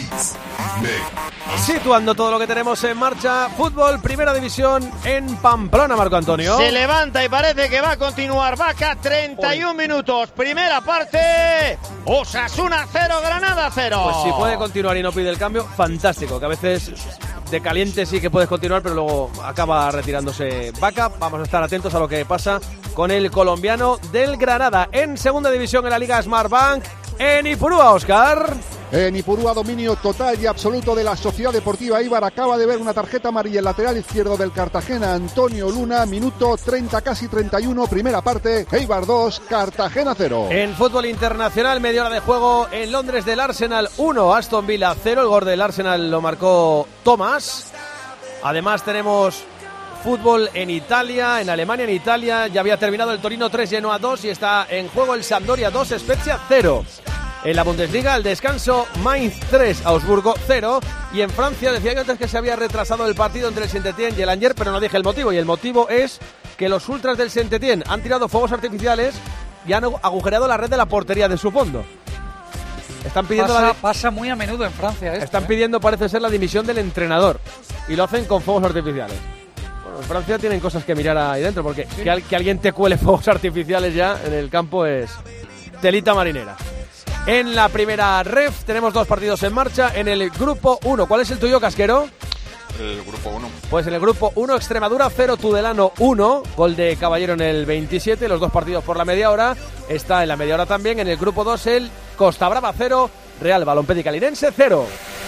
Situando todo lo que tenemos en marcha, fútbol, primera división en Pamplona, Marco Antonio. Se levanta y parece que va a continuar Vaca, treinta y uno Hoy. minutos, primera parte, Osasuna cero, Granada cero. Pues si puede continuar y no pide el cambio, fantástico, que a veces de caliente sí que puedes continuar, pero luego acaba retirándose Vaca. Vamos a estar atentos a lo que pasa con el colombiano del Granada. En segunda división en la Liga Smartbank, en Ipurúa, Óscar. En Ipurúa, dominio total y absoluto de la Sociedad Deportiva Eibar. Acaba de ver una tarjeta amarilla en lateral izquierdo del Cartagena, Antonio Luna, minuto treinta, casi treinta y uno, primera parte, Eibar dos, Cartagena cero. En fútbol internacional, media hora de juego en Londres, del Arsenal uno, Aston Villa cero, el gol del Arsenal lo marcó Thomas. Además tenemos fútbol en Italia, en Alemania, en Italia, ya había terminado el Torino tres, Genoa dos y está en juego el Sampdoria dos, Spezia cero. En la Bundesliga, al descanso, Mainz tres, Augsburgo cero. Y en Francia, decía yo antes que se había retrasado el partido entre el Saint-Étienne y el Angers, pero no dije el motivo. Y el motivo es que los ultras del Saint-Étienne han tirado fuegos artificiales y han agujereado la red de la portería de su fondo. Están pidiendo pasa, la... pasa muy a menudo en Francia esto, Están ¿eh? pidiendo, parece ser, la dimisión del entrenador. Y lo hacen con fuegos artificiales. Bueno, en Francia tienen cosas que mirar ahí dentro, porque sí. que, al, que alguien te cuele fuegos artificiales ya en el campo es telita marinera. En la primera ref tenemos dos partidos en marcha en el grupo uno. ¿Cuál es el tuyo, Casquero? El grupo uno. Pues en el grupo uno, Extremadura cero, Tudelano uno. Gol de Caballero en el veintisiete. Los dos partidos por la media hora. Está en la media hora también. En el grupo dos, el Costa Brava cero, Real Balompédica Linense cero.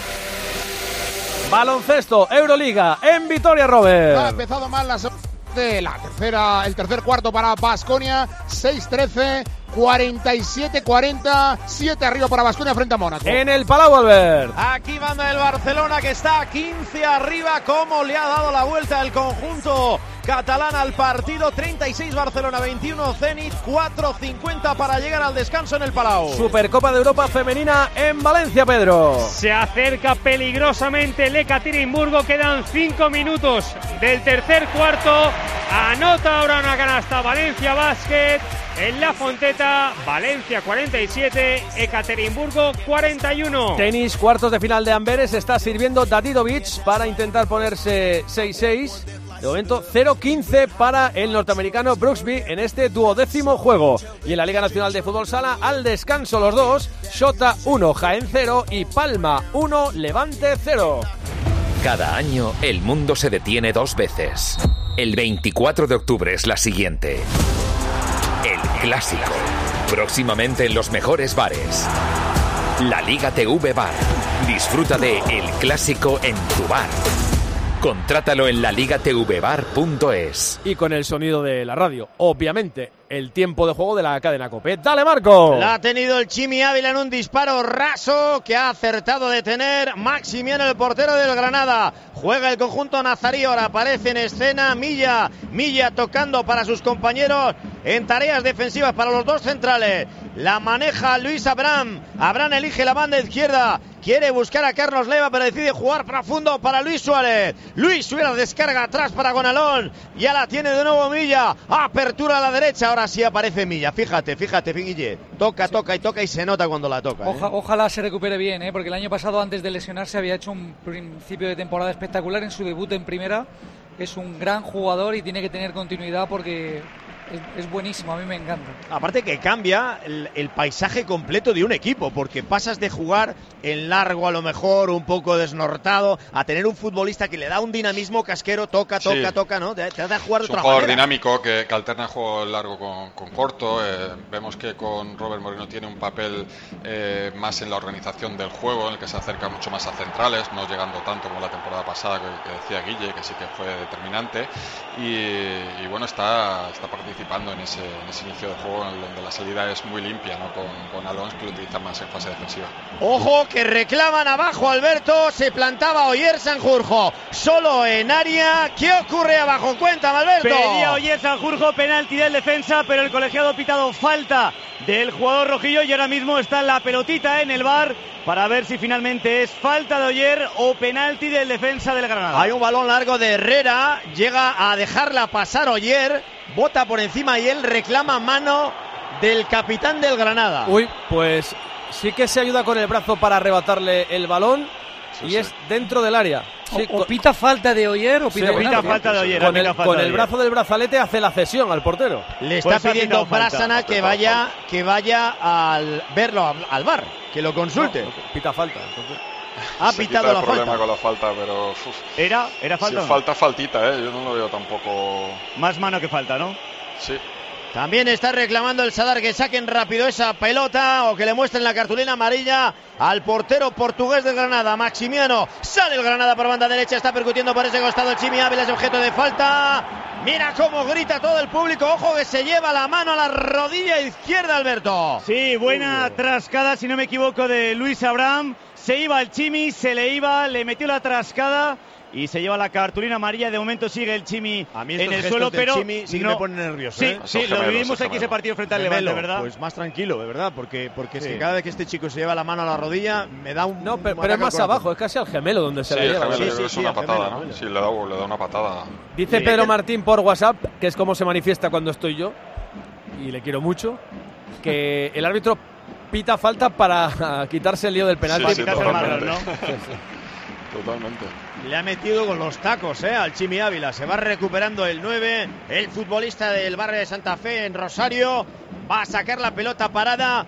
Baloncesto, Euroliga, en Vitoria, Robert. Ha empezado mal la de la tercera, el tercer cuarto para Baskonia, seis trece, cuarenta y siete cuarenta, siete arriba para Baskonia frente a Mónaco. En el Palau, Albert. Aquí manda el Barcelona, que está quince arriba. Cómo le ha dado la vuelta el conjunto catalán al partido. treinta y seis Barcelona, veintiuno Zenit, cuatro cincuenta para llegar al descanso en el Palau. Supercopa de Europa femenina en Valencia, Pedro. Se acerca peligrosamente el Ekaterimburgo. Quedan cinco minutos del tercer cuarto. Anota ahora una canasta Valencia Basket. En la Fonteta, Valencia cuarenta y siete, Ekaterimburgo cuarenta y uno. Tenis, cuartos de final de Amberes, está sirviendo Dadidovic para intentar ponerse seis seis. De momento cero quince para el norteamericano Brooksby en este duodécimo juego. Y en la Liga Nacional de Fútbol Sala, al descanso los dos, Xota uno, Jaén cero y Palma uno, Levante cero. Cada año el mundo se detiene dos veces. El veinticuatro de octubre es la siguiente. El Clásico. Próximamente en los mejores bares. La Liga T V Bar. Disfruta de El Clásico en tu bar. Contrátalo en la liga t v bar punto es. Y con el sonido de la radio, obviamente, el tiempo de juego de la cadena COPE. ¡Dale, Marco! La ha tenido el Chimi Ávila en un disparo raso que ha acertado a detener Maximiano, el portero del Granada. Juega el conjunto nazarí, ahora aparece en escena Milla. Milla tocando para sus compañeros. en tareas defensivas para los dos centrales. La maneja Luis Abraham. Abraham elige la banda izquierda. Quiere buscar a Carlos Leva, pero decide jugar profundo para Luis Suárez. Luis Suárez descarga atrás para Gonalón. Ya la tiene de nuevo Milla. Apertura a la derecha. Ahora sí aparece Milla. Fíjate, fíjate, Guille. Toca, toca y toca y se nota cuando la toca. Oja, ¿eh? Ojalá se recupere bien, ¿eh? Porque el año pasado, antes de lesionarse, había hecho un principio de temporada espectacular en su debut en primera. Es un gran jugador y tiene que tener continuidad porque es, es buenísimo, a mí me encanta. Aparte que cambia el, el paisaje completo de un equipo, porque pasas de jugar en largo a lo mejor, un poco desnortado, a tener un futbolista que le da un dinamismo casquero, toca, toca, Sí. toca, ¿no? Te, te hace jugar de Es un otra jugador manera. dinámico que, que alterna juego largo con, con corto. Eh, vemos que con Robert Moreno tiene un papel eh, más en la organización del juego, en el que se acerca mucho más a centrales, no llegando tanto como la temporada pasada que, que decía Guille, que sí que fue determinante. Y, y bueno, está, está participando en ese, en ese inicio de juego, en donde la salida es muy limpia, ¿no? Con, con Alonso, que lo utiliza más en fase defensiva. Ojo que reclaman abajo Alberto, se plantaba Oyer Sanjurjo, solo en área. ¿Qué ocurre abajo? Cuéntame, Alberto. Pedía Oyer Sanjurjo, penalti del defensa, pero el colegiado ha pitado falta del jugador rojillo y ahora mismo está la pelotita en el V A R para ver si finalmente es falta de Oyer o penalti del defensa del Granada. Hay un balón largo de Herrera, llega a dejarla pasar Oyer, bota por encima y él reclama mano del capitán del Granada. Uy, pues sí que se ayuda con el brazo para arrebatarle el balón sí, y sí. es dentro del área. Sí, o, o pita falta de Oyer o pita, sí, pita falta de Oyer. Con, el, falta con de el Oyer. brazo del brazalete hace la cesión al portero. Le está pues pidiendo Brásana que vaya, que vaya al verlo al V A R, que lo consulte. No, pita falta. Entonces. Ha Se pitado quita la el problema falta. con la falta, pero uf, ¿Era? ¿Era falta? si o es no? falta, faltita, ¿eh? Yo no lo veo tampoco. Más mano que falta, ¿no? Sí. También está reclamando el Sadar que saquen rápido esa pelota o que le muestren la cartulina amarilla al portero portugués del Granada, Maximiano. Sale el Granada por banda derecha, está percutiendo por ese costado el Chimi Ávila, es objeto de falta. Mira cómo grita todo el público, ojo que se lleva la mano a la rodilla izquierda, Alberto. Sí, buena trascada, si no me equivoco, de Luis Abraham. Se iba el Chimi, se le iba, le metió la trascada y se lleva la cartulina amarilla. De momento sigue el Chimi a mí en el suelo, pero Chimi sí que no. me pone nervioso. Sí, ¿eh? sí, lo vivimos aquí ese partido frente al Levante, ¿verdad? Pues más tranquilo, de verdad, porque, porque sí. es que cada vez que este chico se lleva la mano a la rodilla me da un. No, pero, un pero es más corazón. abajo, es casi al gemelo donde se Sí, la el lleva. gemelo, Sí, yo creo sí, que es sí, una al patada, gemelo, ¿no? gemelo. Sí, le da, le da una patada. Dice Sí. Pedro Martín por WhatsApp, que es como se manifiesta cuando estoy yo, y le quiero mucho, que el árbitro pita falta para quitarse el lío del penalti. Sí, sí, Quitarse el marrón, totalmente. ¿no? Sí, sí. Totalmente. Le ha metido con los tacos, ¿eh? Al Chimi Ávila. Se va recuperando el nueve. El futbolista del barrio de Santa Fe en Rosario. Va a sacar la pelota parada.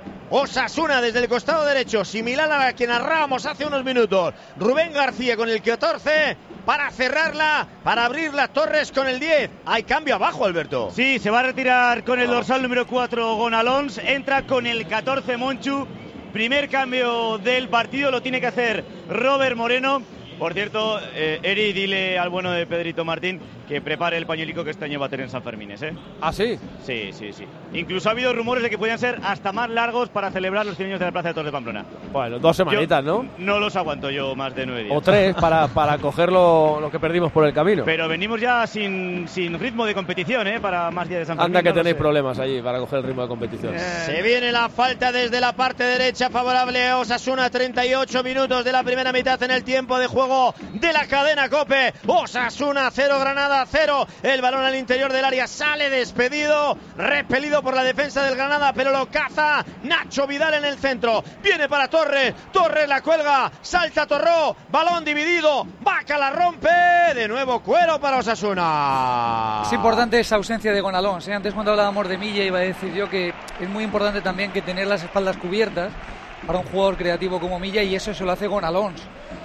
Osasuna desde el costado derecho, similar a la que narrábamos hace unos minutos. Rubén García con el catorce para cerrarla, para abrirla Torres con el diez. Hay cambio abajo, Alberto. Sí, se va a retirar con el dorsal número cuatro Gonalons. Entra con el catorce Monchu. Primer cambio del partido lo tiene que hacer Robert Moreno. Por cierto, eh, Eri, dile al bueno de Pedrito Martín que prepare el pañuelico que este año va a tener en San Fermines, ¿eh? ¿Ah, sí? Sí, sí, sí. Incluso ha habido rumores de que podían ser hasta más largos para celebrar los cien años de la Plaza de Toros de Pamplona. Bueno, dos semanitas, Yo ¿no? No los aguanto yo más de nueve días. O tres para, para coger lo, lo que perdimos por el camino. Pero venimos ya sin, sin ritmo de competición, ¿eh? Para más días de San Fermín. Anda que no lo tenéis sé. problemas allí para coger el ritmo de competición. Eh, Se viene la falta desde la parte derecha favorable a Osasuna. Treinta y ocho minutos de la primera mitad en el tiempo de juego de la cadena COPE. Osasuna cero, Granada cero. El balón al interior del área sale despedido, repelido por la defensa del Granada, pero lo caza Nacho Vidal en el centro. Viene para Torres, Torres la cuelga, salta Torró, balón dividido, Vaca la rompe, de nuevo cuero para Osasuna. Es importante esa ausencia de Gonalons, ¿eh? Antes cuando hablábamos de Milla iba a decir yo que es muy importante también que tener las espaldas cubiertas para un jugador creativo como Milla, y eso se lo hace Gonalons.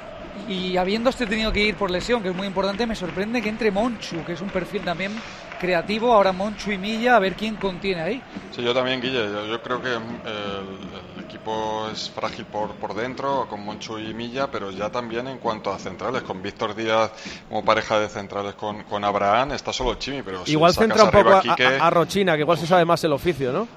Y habiéndose tenido que ir por lesión, que es muy importante, me sorprende que entre Monchu, que es un perfil también creativo, ahora Monchu y Milla, a ver quién contiene ahí. Sí, yo también, Guille. Yo, yo creo que el, el equipo es frágil por, por dentro, con Monchu y Milla, pero ya también en cuanto a centrales, con Víctor Díaz como pareja de centrales con, con Abraham, está solo Chimi, pero si igual sacas centra un poco arriba a, a Quique, a, a Rochina, que igual se sabe más el oficio, ¿no?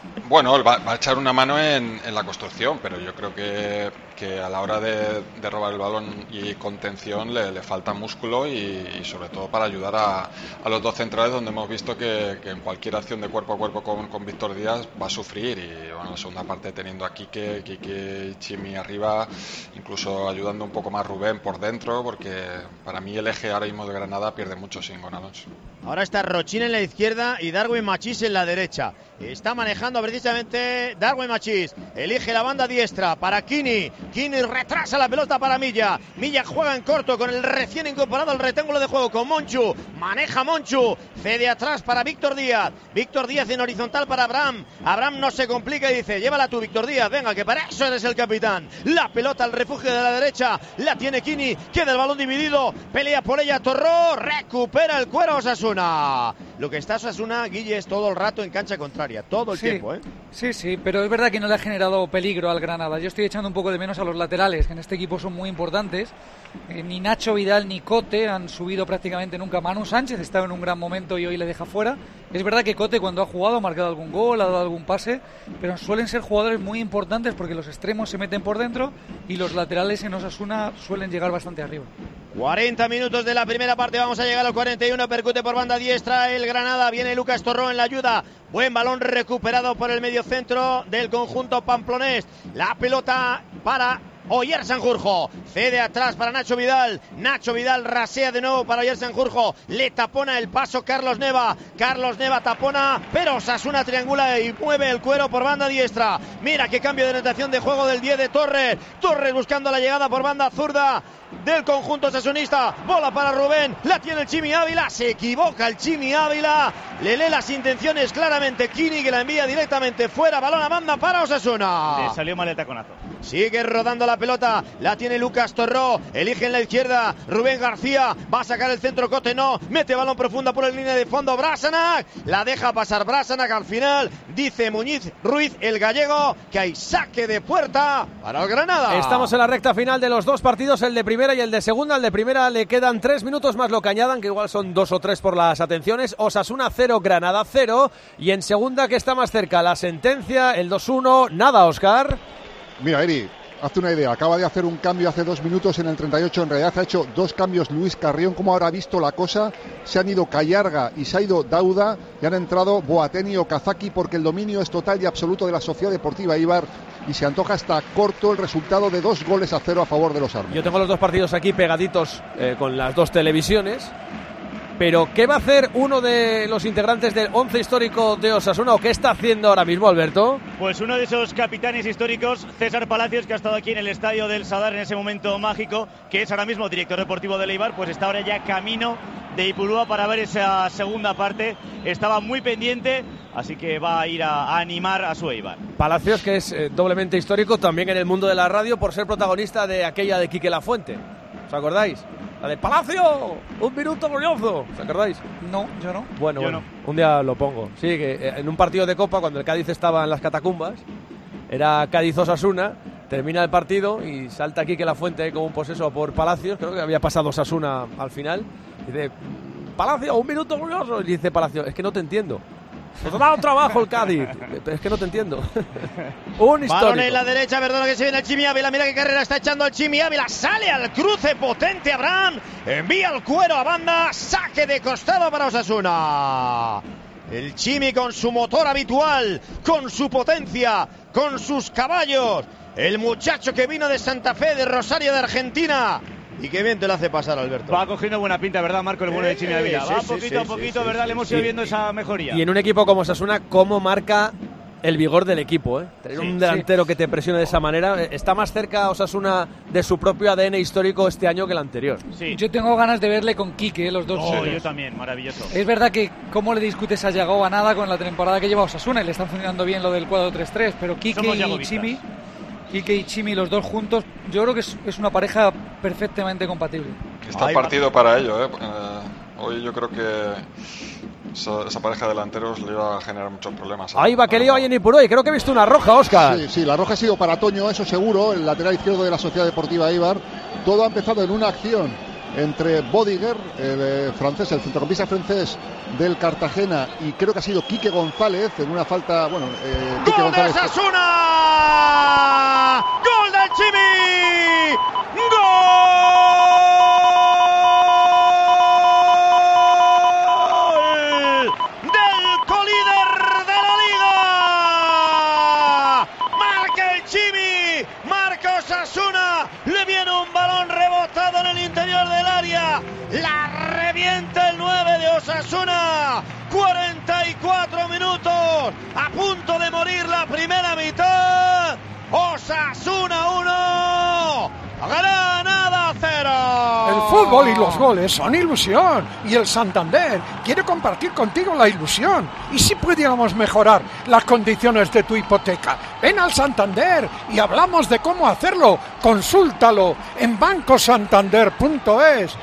Bueno, va, va a echar una mano en, en la construcción, pero yo creo que, que a la hora de, de robar el balón y contención le, le falta músculo y, y sobre todo para ayudar a, a los dos centrales, donde hemos visto que, que en cualquier acción de cuerpo a cuerpo con, con Víctor Díaz va a sufrir. Y bueno, la segunda parte teniendo a Quique, Quique y Chimi arriba, incluso ayudando un poco más Rubén por dentro, porque para mí el eje ahora mismo de Granada pierde mucho sin Gon Alonso. Ahora está Rochín en la izquierda y Darwin Machís en la derecha. Está manejando precisamente Darwin Machís. Elige la banda diestra para Kini. Kini retrasa la pelota para Milla. Milla juega en corto con el recién incorporado al rectángulo de juego con Monchu. Maneja Monchu. Cede atrás para Víctor Díaz. Víctor Díaz en horizontal para Abraham. Abraham no se complica y dice: llévala tú, Víctor Díaz. Venga, que para eso eres el capitán. La pelota al refugio de la derecha. La tiene Kini. Queda el balón dividido. Pelea por ella Torró. Recupera el cuero Osasuna. Lo que está Osasuna, Guille, es todo el rato en cancha contraria, todo el sí, tiempo, ¿eh? Sí, sí, pero es verdad que no le ha generado peligro al Granada. Yo estoy echando un poco de menos a los laterales, que en este equipo son muy importantes. Eh, ni Nacho Vidal ni Cote han subido prácticamente nunca. Manu Sánchez estaba en un gran momento y hoy le deja fuera. Es verdad que Cote, cuando ha jugado, ha marcado algún gol, ha dado algún pase, pero suelen ser jugadores muy importantes porque los extremos se meten por dentro y los laterales en Osasuna suelen llegar bastante arriba. cuarenta minutos de la primera parte, vamos a llegar al cuarenta y uno, percute por banda diestra el Granada, viene Lucas Torró en la ayuda, buen balón recuperado por el mediocentro del conjunto pamplonés, la pelota para Oyer Sanjurjo, cede atrás para Nacho Vidal, Nacho Vidal rasea de nuevo para Oyer Sanjurjo, le tapona el paso Carlos Neva, Carlos Neva tapona, pero Osasuna triangula y mueve el cuero por banda diestra. Mira qué cambio de orientación de juego del diez de Torres, Torres buscando la llegada por banda zurda del conjunto osasunista, bola para Rubén, la tiene el Chimi Ávila, se equivoca el Chimi Ávila, le lee las intenciones claramente Kini, que la envía directamente fuera, balón a banda para Osasuna. Le salió mal el taconazo. Sigue rodando la pelota, la tiene Lucas Torró, elige en la izquierda Rubén García, va a sacar el centro Cote, no, mete balón profunda por la línea de fondo Brasanac, la deja pasar Brasanac, al final dice Muñiz Ruiz, el gallego, que hay saque de puerta para el Granada. Estamos en la recta final de los dos partidos, el de primera y el de segunda. Al de primera le quedan tres minutos más lo que añadan, que igual son dos o tres por las atenciones. Osasuna cero, Granada cero, y en segunda, que está más cerca, la sentencia, el dos uno, nada, Óscar. Mira, Eri, hazte una idea, acaba de hacer un cambio hace dos minutos en el treinta y ocho, en realidad ha hecho dos cambios Luis Carrión. Como habrá visto la cosa, se han ido Callarga y se ha ido Dauda y han entrado Boateng y Okazaki, porque el dominio es total y absoluto de la Sociedad Deportiva Eibar y se antoja hasta corto el resultado de dos goles a cero a favor de los Armenios. Yo tengo los dos partidos aquí pegaditos eh, con las dos televisiones. Pero, ¿qué va a hacer uno de los integrantes del once histórico de Osasuna, o qué está haciendo ahora mismo, Alberto? Pues uno de esos capitanes históricos, César Palacios, que ha estado aquí en el estadio del Sadar en ese momento mágico, que es ahora mismo director deportivo del Eibar, pues está ahora ya camino de Ipurúa para ver esa segunda parte. Estaba muy pendiente, así que va a ir a, a animar a su Eibar. Palacios, que es eh, doblemente histórico también en el mundo de la radio por ser protagonista de aquella de Quique Lafuente. ¿Os acordáis? La de Palacio, un minuto glorioso. ¿Os acordáis? No, yo no. Bueno, yo bueno, no. Un día lo pongo. Sí, que en un partido de Copa, cuando el Cádiz estaba en las catacumbas, era Cádiz-Osasuna, termina el partido y salta aquí que la fuente como un poseso por Palacios, creo que había pasado Osasuna al final. Dice, Palacio, un minuto glorioso. Y dice Palacio, es que no te entiendo. Nos ha dado trabajo el Cádiz. Es que no te entiendo. Un histórico. Balón en la derecha, perdona que se viene el Chimi Ávila. Mira qué carrera está echando el Chimi Ávila. Sale al cruce potente Abraham. Envía el cuero a banda. Saque de costado para Osasuna. El Chimi con su motor habitual, con su potencia, con sus caballos. El muchacho que vino de Santa Fe, de Rosario, de Argentina. Y qué bien te lo hace pasar, Alberto. Va cogiendo buena pinta, ¿verdad, Marco? El bueno de Chimi Ávila. Va poquito a poquito, ¿verdad? Le hemos ido viendo esa mejoría. Y en un equipo como Osasuna, ¿cómo marca el vigor del equipo? ¿eh? Tener Sí, un delantero sí. que te presione de esa manera. Está más cerca Osasuna de su propio A D N histórico este año que el anterior. Sí. Yo tengo ganas de verle con Quique, los dos. Oh, yo también, maravilloso. Es verdad que cómo le discutes a Yago a nada con la temporada que lleva Osasuna y le están funcionando bien lo del cuatro tres tres, pero Quique Somos y yagovistas. Chimi, Quique y Chimi, los dos juntos, yo creo que es, es una pareja perfectamente compatible. Está Ahí partido va. para ello, ¿eh? Eh, hoy yo creo que esa, esa pareja de delanteros le iba a generar muchos problemas. Ahí va, que lío hay en Ipurú, y creo que he visto una roja, Óscar. Sí, sí, la roja ha sido para Toño, eso seguro, el lateral izquierdo de la Sociedad Deportiva Eibar. Todo ha empezado en una acción entre Bodiger, el eh, francés, el centrocampista francés del Cartagena, y creo que ha sido Quique González en una falta, bueno, eh, Quique ¡Gol González. de Osasuna! ¡Gol del Chimi! ¡Gol del colíder de la liga! ¡Marca el Chimi! ¡Marca Osasuna! Le viene un balón rebotado en el interior del área. La revienta el nueve de Osasuna. cuarenta y cuatro minutos. A punto de morir la primera mitad. Osasuna uno. Granada cero. El fútbol y los goles son ilusión. Y el Santander quiere compartir contigo la ilusión. ¿Y si pudiéramos mejorar las condiciones de tu hipoteca? Ven al Santander y hablamos de cómo hacerlo. Consúltalo en banco santander punto es.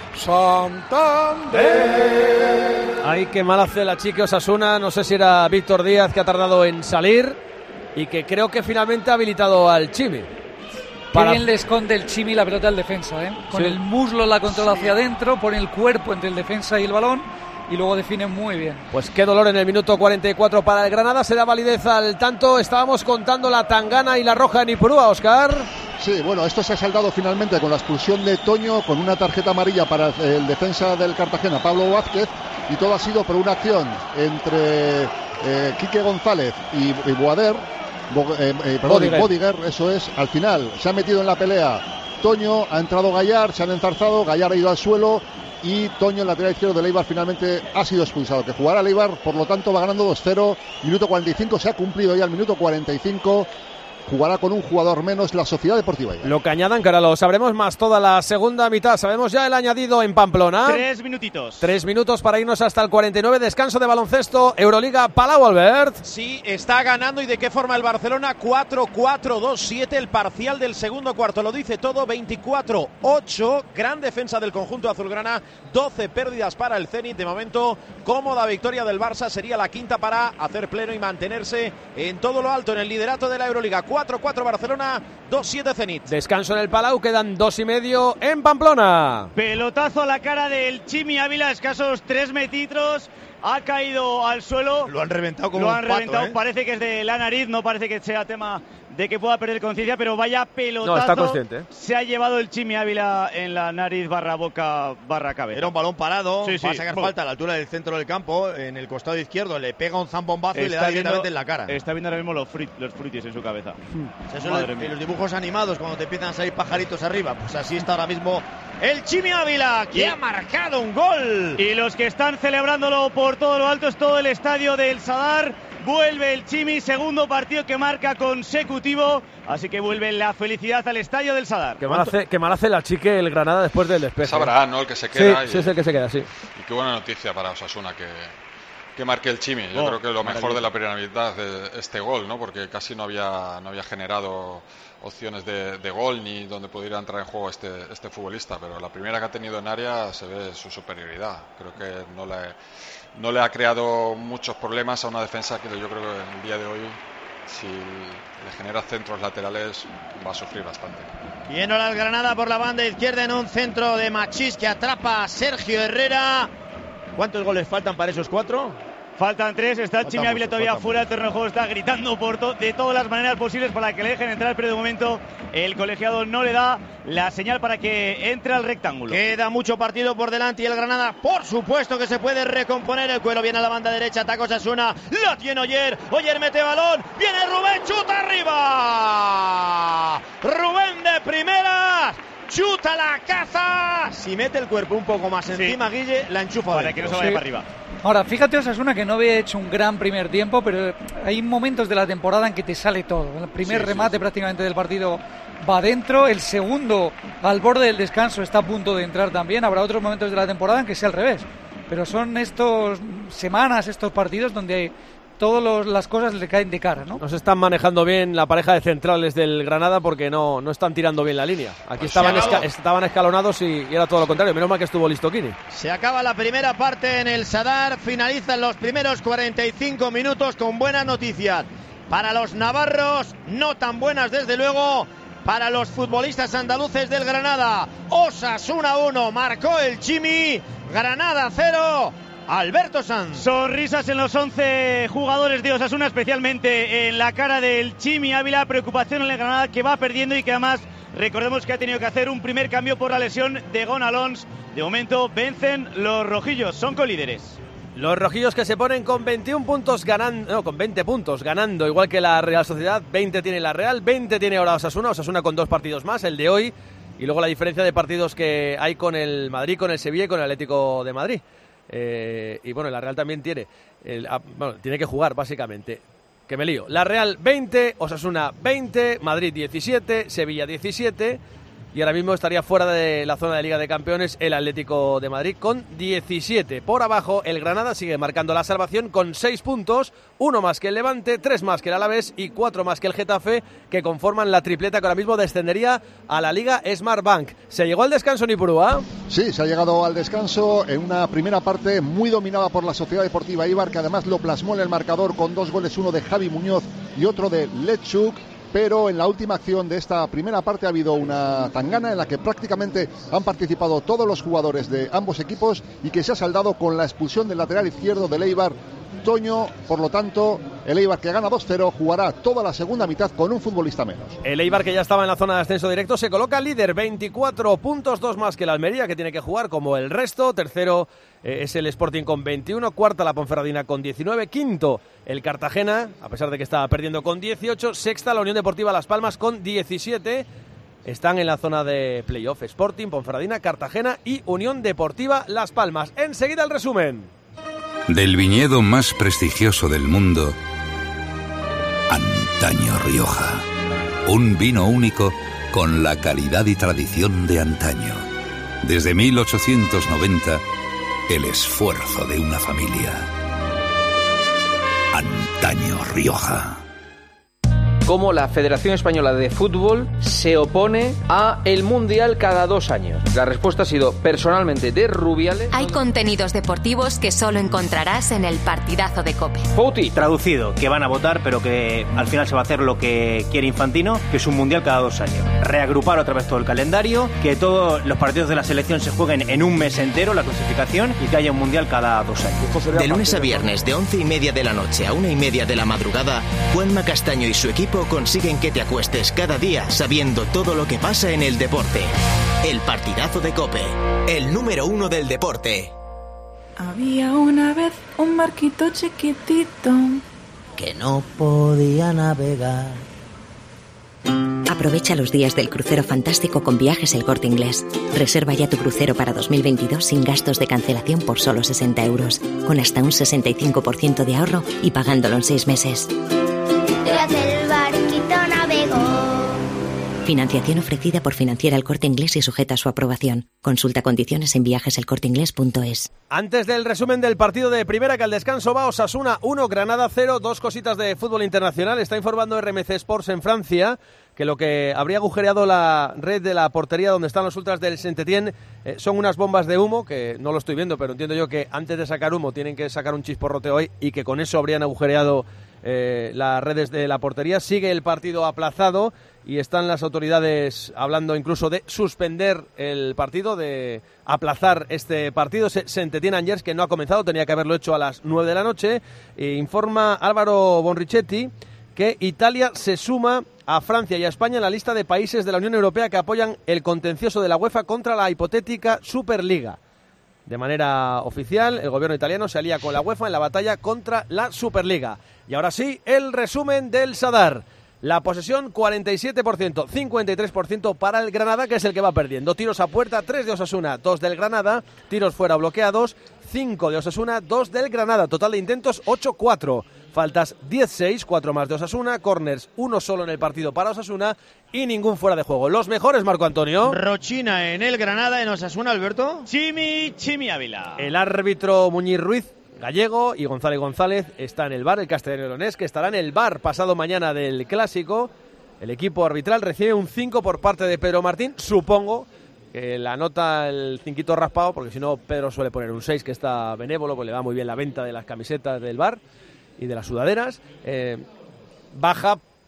Santander. Ay, qué mal hace la chica Osasuna. No sé si era Víctor Díaz, que ha tardado en salir y que creo que finalmente ha habilitado al Chimi. Para... Qué bien le esconde el Chimi la pelota al defensa, ¿eh? Con sí. el muslo la controla sí. hacia adentro, pone el cuerpo entre el defensa y el balón y luego define muy bien. Pues qué dolor en el minuto cuarenta y cuatro para el Granada. Se da validez al tanto. Estábamos contando la tangana y la roja en Ipurúa, Óscar. Sí, bueno, esto se ha saldado finalmente con la expulsión de Toño, con una tarjeta amarilla para el defensa del Cartagena, Pablo Vázquez, y todo ha sido por una acción entre eh, Quique González y, y Boader. Bo, eh, eh, perdón, Bodiger. Bodiger, eso es. Al final se ha metido en la pelea Toño, ha entrado Gallar, se han enzarzado, Gallar ha ido al suelo y Toño, el lateral izquierdo de Eibar, finalmente ha sido expulsado. Que jugará el Eibar, por lo tanto va ganando dos cero. Minuto cuarenta y cinco, se ha cumplido ya el minuto cuarenta y cinco. Jugará con un jugador menos la Sociedad Deportiva Eibar. Lo que añadan, que ahora lo sabremos más toda la segunda mitad. Sabemos ya el añadido en Pamplona. Tres minutitos. Tres minutos para irnos hasta el cuarenta y nueve. Descanso de baloncesto. Euroliga, Palau, Albert. Sí, está ganando. ¿Y de qué forma el Barcelona? cuatro cuatro dos siete. El parcial del segundo cuarto lo dice todo. veinticuatro ocho. Gran defensa del conjunto azulgrana. doce pérdidas para el Zenit. De momento, cómoda victoria del Barça. Sería la quinta para hacer pleno y mantenerse en todo lo alto en el liderato de la Euroliga. cuatro cuatro Barcelona, dos siete Zenit. Descanso en el Palau, quedan dos y medio en Pamplona. Pelotazo a la cara del Chimi Ávila, escasos tres metros. Ha caído al suelo. Lo han reventado como Lo han un pato, reventado. ¿eh? Parece que es de la nariz, no parece que sea tema de que pueda perder conciencia, pero vaya pelotazo. No, está consciente, ¿eh? Se ha llevado el Chimi Ávila en la nariz barra boca barra cabeza. Era un balón parado, sí, sí. va a sacar falta a la altura del centro del campo, en el costado izquierdo, le pega un zambombazo y le da viendo, directamente en la cara. Está viendo ahora mismo los, frit, los frutis en su cabeza. Hmm. Eso es los, los dibujos animados, cuando te empiezan a salir pajaritos arriba, pues así está ahora mismo el Chimi Ávila, que y, ha marcado un gol. Y los que están celebrándolo por todo lo alto es todo el estadio del Sadar. Vuelve el Chimi, segundo partido que marca consecutivo, así que vuelve la felicidad al estadio del Sadar. Qué mal hace, qué mal hace la chique el Granada después del despeje. Sabrá, ¿no? El que se queda. Sí, y, sí, es el que se queda, sí. Y qué buena noticia para Osasuna que, que marque el Chimi. Yo oh, creo que lo mejor maravilla. de la primera mitad es este gol, ¿no? Porque casi no había, no había generado opciones de, de gol ni donde pudiera entrar en juego este, este futbolista, pero la primera que ha tenido en área se ve su superioridad. Creo que no le, no le ha creado muchos problemas a una defensa que yo creo que en el día de hoy, si le genera centros laterales, va a sufrir bastante. Bien, ahora el Granada por la banda izquierda en un centro de Machís que atrapa a Sergio Herrera. ¿Cuántos goles faltan para esos cuatro? Faltan tres, está Chimi Ávila todavía fuera del terreno de juego, está gritando por to- de todas las maneras posibles para que le dejen entrar, pero de momento el colegiado no le da la señal para que entre al rectángulo. Queda mucho partido por delante y el Granada, por supuesto que se puede recomponer. El Cuero viene a la banda derecha, ataca Osasuna, la tiene Oyer, Oyer mete balón, viene Rubén, chuta arriba. Rubén de primeras. Chuta la caza. Si mete el cuerpo un poco más encima, sí. Guille, la enchufa para que no se vaya sí. para arriba. Ahora, fíjate Osasuna que no había hecho un gran primer tiempo, pero hay momentos de la temporada en que te sale todo. El primer sí, remate sí, sí. prácticamente del partido va dentro, el segundo al borde del descanso está a punto de entrar también. Habrá otros momentos de la temporada en que sea al revés. Pero son estos semanas, estos partidos donde todas las cosas le caen de cara, ¿no? No se están manejando bien la pareja de centrales del Granada porque no, no están tirando bien la línea. Aquí pues estaban, esca- estaban escalonados y, y era todo lo contrario. Menos mal que estuvo Listoquini. Se acaba la primera parte en el Sadar. Finalizan los primeros cuarenta y cinco minutos con buenas noticias para los navarros, no tan buenas desde luego para los futbolistas andaluces del Granada. Osasuna uno, marcó el Chimi, Granada cero. Alberto Sanz. Sonrisas en los once jugadores de Osasuna, especialmente en la cara del Chimi Ávila. Preocupación en el Granada, que va perdiendo y que además recordemos que ha tenido que hacer un primer cambio por la lesión de Gon Alons. De momento vencen los rojillos, son colíderes. Los rojillos que se ponen con veintiún puntos ganando, no, con veinte puntos ganando, igual que la Real Sociedad. veinte tiene la Real, veinte tiene ahora Osasuna. Osasuna con dos partidos más, el de hoy, y luego la diferencia de partidos que hay con el Madrid, con el Sevilla y con el Atlético de Madrid. Eh, y bueno, la Real también tiene, el, bueno, tiene que jugar básicamente. Que me lío. La Real veinte, Osasuna veinte, Madrid diecisiete, Sevilla diecisiete. Y ahora mismo estaría fuera de la zona de Liga de Campeones el Atlético de Madrid con diecisiete. Por abajo el Granada sigue marcando la salvación con seis puntos, uno más que el Levante, tres más que el Alavés y cuatro más que el Getafe, que conforman la tripleta que ahora mismo descendería a la Liga Smartbank. ¿Se llegó al descanso, Nipurúa? Sí, se ha llegado al descanso en una primera parte muy dominada por la Sociedad Deportiva Eibar, que además lo plasmó en el marcador con dos goles, uno de Javi Muñoz y otro de Lechuk. Pero en la última acción de esta primera parte ha habido una tangana en la que prácticamente han participado todos los jugadores de ambos equipos y que se ha saldado con la expulsión del lateral izquierdo del Eibar, Toño. Por lo tanto, el Eibar, que gana dos cero, jugará toda la segunda mitad con un futbolista menos. El Eibar, que ya estaba en la zona de ascenso directo, se coloca líder, veinticuatro puntos, dos más que el Almería, que tiene que jugar como el resto. Tercero eh, es el Sporting con veintiuno, cuarta la Ponferradina con diecinueve, quinto el Cartagena, a pesar de que estaba perdiendo, con dieciocho, sexta la Unión Deportiva Las Palmas con diecisiete. Están en la zona de playoff Sporting, Ponferradina, Cartagena y Unión Deportiva Las Palmas. Enseguida el resumen. Del viñedo más prestigioso del mundo, Antaño Rioja. Un vino único con la calidad y tradición de antaño. Desde mil ochocientos noventa, el esfuerzo de una familia. Antaño Rioja. Cómo la Federación Española de Fútbol se opone a el Mundial cada dos años. La respuesta ha sido personalmente de Rubiales. Hay contenidos deportivos que solo encontrarás en el partidazo de COPE. Fouti. Traducido, que van a votar, pero que al final se va a hacer lo que quiere Infantino, que es un Mundial cada dos años. Reagrupar otra vez todo el calendario, que todos los partidos de la selección se jueguen en un mes entero, la clasificación, y que haya un Mundial cada dos años. De lunes a viernes, de once y media de la noche a una y media de la madrugada, Juanma Castaño y su equipo consiguen que te acuestes cada día sabiendo todo lo que pasa en el deporte. El partidazo de COPE, el número uno del deporte. Había una vez un barquito chiquitito que no podía navegar. Aprovecha los días del crucero fantástico con Viajes El Corte Inglés. Reserva ya tu crucero para dos mil veintidós sin gastos de cancelación por solo sesenta euros, con hasta un sesenta y cinco por ciento de ahorro y pagándolo en seis meses. El barquito navegó. Financiación ofrecida por Financiera El Corte Inglés y sujeta a su aprobación. Consulta condiciones en viajes el corte inglés punto es. Antes del resumen del partido de primera, que al descanso va Osasuna uno, Granada cero, dos cositas de fútbol internacional. Está informando R M C Sports en Francia que lo que habría agujereado la red de la portería donde están los ultras del Saint-Étienne eh, son unas bombas de humo, que no lo estoy viendo, pero entiendo yo que antes de sacar humo tienen que sacar un chisporrote hoy y que con eso habrían agujereado eh, las redes de la portería. Sigue el partido aplazado y están las autoridades hablando incluso de suspender el partido, de aplazar este partido. Saint-Étienne-Angers, que no ha comenzado, tenía que haberlo hecho a las nueve de la noche. E informa Álvaro Bonrichetti que Italia se suma a Francia y a España en la lista de países de la Unión Europea que apoyan el contencioso de la UEFA contra la hipotética Superliga. De manera oficial, el gobierno italiano se alía con la UEFA en la batalla contra la Superliga. Y ahora sí, el resumen del Sadar. La posesión cuarenta y siete por ciento, cincuenta y tres por ciento para el Granada, que es el que va perdiendo. Tiros a puerta, tres de Osasuna, dos del Granada. Tiros fuera bloqueados, cinco de Osasuna, dos del Granada. Total de intentos, ocho cuatro. Faltas diez seis, cuatro más de Osasuna. Corners, uno solo en el partido para Osasuna y ningún fuera de juego. Los mejores, Marco Antonio. Rochina en el Granada, en Osasuna, Alberto. Chimi, Chimi Ávila. El árbitro Muñiz Ruiz, gallego, y González González está en el V A R, el castellano-leonés, que estará en el V A R pasado mañana del Clásico. El equipo arbitral recibe un cinco por parte de Pedro Martín. Supongo que la nota el cinquito raspado, porque si no Pedro suele poner un seis, que está benévolo, pues le va muy bien la venta de las camisetas del V A R y de las sudaderas. Eh, baja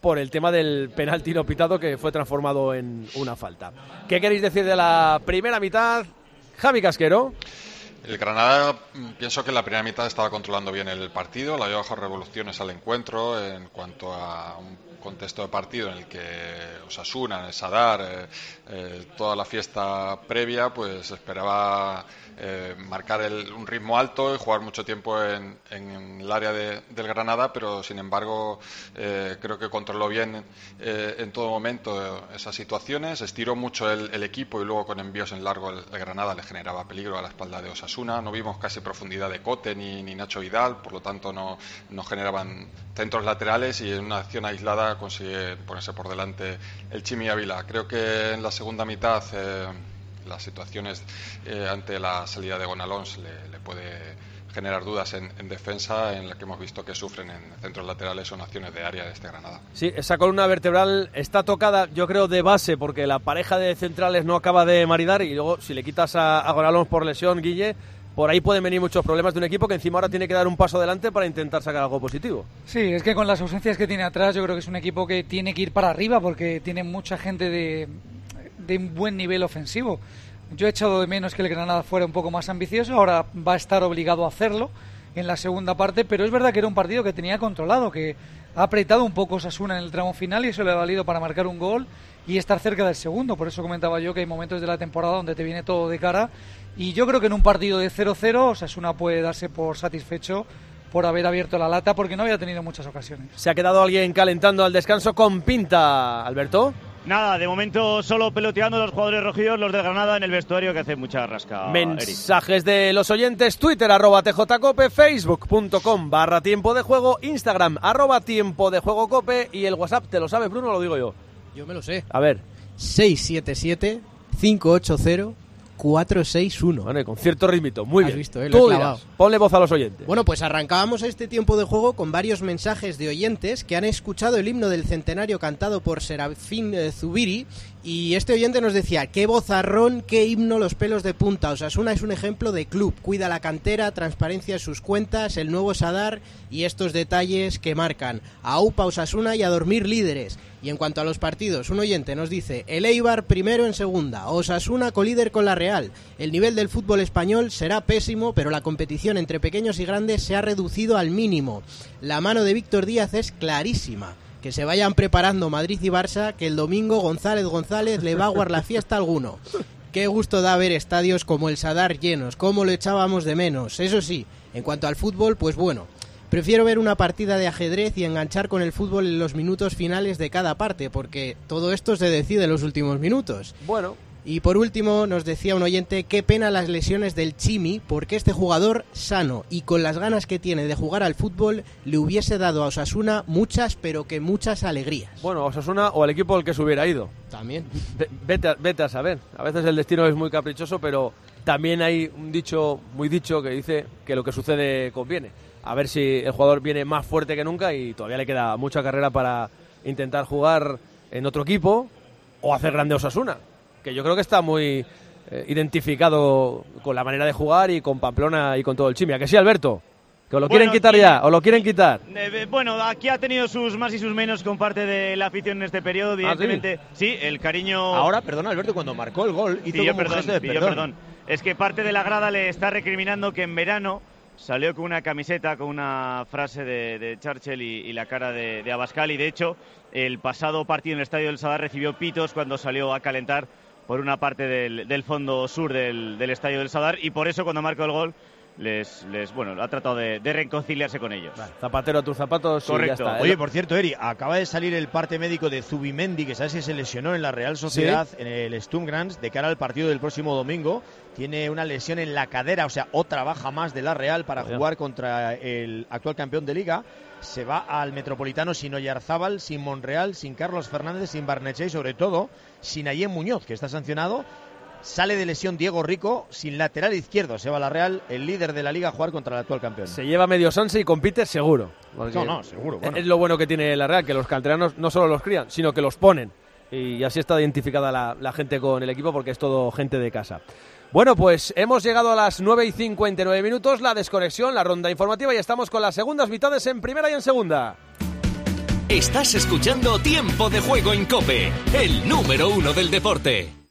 por el tema del penalti no pitado que fue transformado en una falta. ¿Qué queréis decir de la primera mitad, Javi Casquero? El Granada, pienso que en la primera mitad estaba controlando bien el partido, le había bajado revoluciones al encuentro en cuanto a un contexto de partido en el que Osasuna, el Sadar, eh, eh, toda la fiesta previa, pues esperaba eh, marcar el, un ritmo alto y jugar mucho tiempo en, en el área de, del Granada, pero sin embargo eh, creo que controló bien eh, en todo momento esas situaciones, estiró mucho el, el equipo y luego con envíos en largo el, el Granada le generaba peligro a la espalda de Osasuna. No vimos casi profundidad de Cote ni, ni Nacho Vidal, por lo tanto no, no generaban centros laterales y en una acción aislada consigue ponerse por delante el Chimi Ávila. Creo que en la segunda mitad eh, las situaciones eh, ante la salida de Gonalons le, le puede generar dudas en, en defensa, en la que hemos visto que sufren en centros laterales o en acciones de área de este Granada. Sí, esa columna vertebral está tocada, yo creo, de base, porque la pareja de centrales no acaba de maridar y luego si le quitas a, a Gonalons por lesión, Guille, por ahí pueden venir muchos problemas de un equipo que encima ahora tiene que dar un paso adelante para intentar sacar algo positivo. Sí, es que con las ausencias que tiene atrás yo creo que es un equipo que tiene que ir para arriba porque tiene mucha gente de, de un buen nivel ofensivo. Yo he echado de menos que el Granada fuera un poco más ambicioso, ahora va a estar obligado a hacerlo en la segunda parte, pero es verdad que era un partido que tenía controlado, que ha apretado un poco Osasuna en el tramo final y eso le ha valido para marcar un gol y estar cerca del segundo. Por eso comentaba yo que hay momentos de la temporada donde te viene todo de cara y yo creo que en un partido de cero cero Osasuna puede darse por satisfecho por haber abierto la lata porque no había tenido muchas ocasiones. Se ha quedado alguien calentando al descanso con pinta, Alberto. Nada, de momento solo peloteando los jugadores rojillos, los de Granada en el vestuario que hace mucha rasca. Mensajes Eric. De los oyentes, Twitter arroba tjcope, facebook.com barra tiempo de juego, Instagram arroba tiempo de juego cope y el WhatsApp, ¿te lo sabes, Bruno, o lo digo yo? Yo me lo sé. A ver. seis siete siete, cinco ocho cero, cuatro seis uno. Vale, con cierto ritmito, muy Has bien. visto, eh, Tú dirás, ponle voz a los oyentes. Bueno, pues arrancábamos este tiempo de juego con varios mensajes de oyentes que han escuchado el himno del centenario cantado por Serafín eh, Zubiri. Y este oyente nos decía, qué vozarrón, qué himno, los pelos de punta. Osasuna es un ejemplo de club, cuida la cantera, transparencia en sus cuentas, el nuevo Sadar y estos detalles que marcan. Aupa Osasuna y a dormir líderes. Y en cuanto a los partidos, un oyente nos dice, el Eibar primero en segunda, Osasuna colíder con la Real. El nivel del fútbol español será pésimo, pero la competición entre pequeños y grandes se ha reducido al mínimo. La mano de Víctor Díaz es clarísima. Que se vayan preparando Madrid y Barça, que el domingo González González le va a aguar la fiesta a alguno. Qué gusto da ver estadios como el Sadar llenos, cómo lo echábamos de menos. Eso sí, en cuanto al fútbol, pues bueno, prefiero ver una partida de ajedrez y enganchar con el fútbol en los minutos finales de cada parte, porque todo esto se decide en los últimos minutos. Bueno. Y por último nos decía un oyente, qué pena las lesiones del Chimi, porque este jugador sano y con las ganas que tiene de jugar al fútbol le hubiese dado a Osasuna muchas, pero que muchas alegrías. Bueno, a Osasuna o al equipo al que se hubiera ido. También. Vete a, vete a saber. A veces el destino es muy caprichoso, pero también hay un dicho muy dicho que dice que lo que sucede conviene. A ver si el jugador viene más fuerte que nunca y todavía le queda mucha carrera para intentar jugar en otro equipo o hacer grande a Osasuna, que yo creo que está muy eh, identificado con la manera de jugar y con Pamplona y con todo el Chimi. ¿A que sí, Alberto? ¿Que os lo bueno, quieren quitar ya? ¿O lo quieren quitar? Eh, bueno, aquí ha tenido sus más y sus menos con parte de la afición en este periodo, evidentemente. ¿Ah, sí? sí, el cariño... Ahora, perdón, Alberto, cuando marcó el gol hizo sí, como perdón, un gesto de sí, perdón. perdón. Es que parte de la grada le está recriminando que en verano salió con una camiseta con una frase de, de Churchill y, y la cara de, de Abascal, y de hecho el pasado partido en el Estadio del Sadar recibió pitos cuando salió a calentar por una parte del, del fondo sur del, del Estadio del Sadar, y por eso cuando marcó el gol les, les bueno, ha tratado de, de reconciliarse con ellos. Vale, zapatero a tus zapatos. Correcto. Y ya está, ¿eh? Oye, por cierto, Eri, acaba de salir el parte médico de Zubimendi, que sabes que se lesionó en la Real Sociedad, ¿sí?, en el Sturmgrands, de cara al partido del próximo domingo. Tiene una lesión en la cadera, o sea, otra baja más de la Real para Oye. jugar contra el actual campeón de Liga. Se va al Metropolitano sin Oyarzábal, sin Monreal, sin Carlos Fernández, sin Barnechea y sobre todo sin Ayem Muñoz, que está sancionado. Sale de lesión Diego Rico, sin lateral izquierdo. Se va a la Real, el líder de la Liga, a jugar contra el actual campeón. Se lleva medio Sanse y compite seguro. No, no, seguro. Bueno. Es lo bueno que tiene la Real, que los canteranos no solo los crían, sino que los ponen. Y así está identificada la, la gente con el equipo, porque es todo gente de casa. Bueno, pues hemos llegado a las nueve y cincuenta y nueve minutos, la desconexión, la ronda informativa, y estamos con las segundas mitades en primera y en segunda. Estás escuchando Tiempo de Juego en COPE, el número uno del deporte.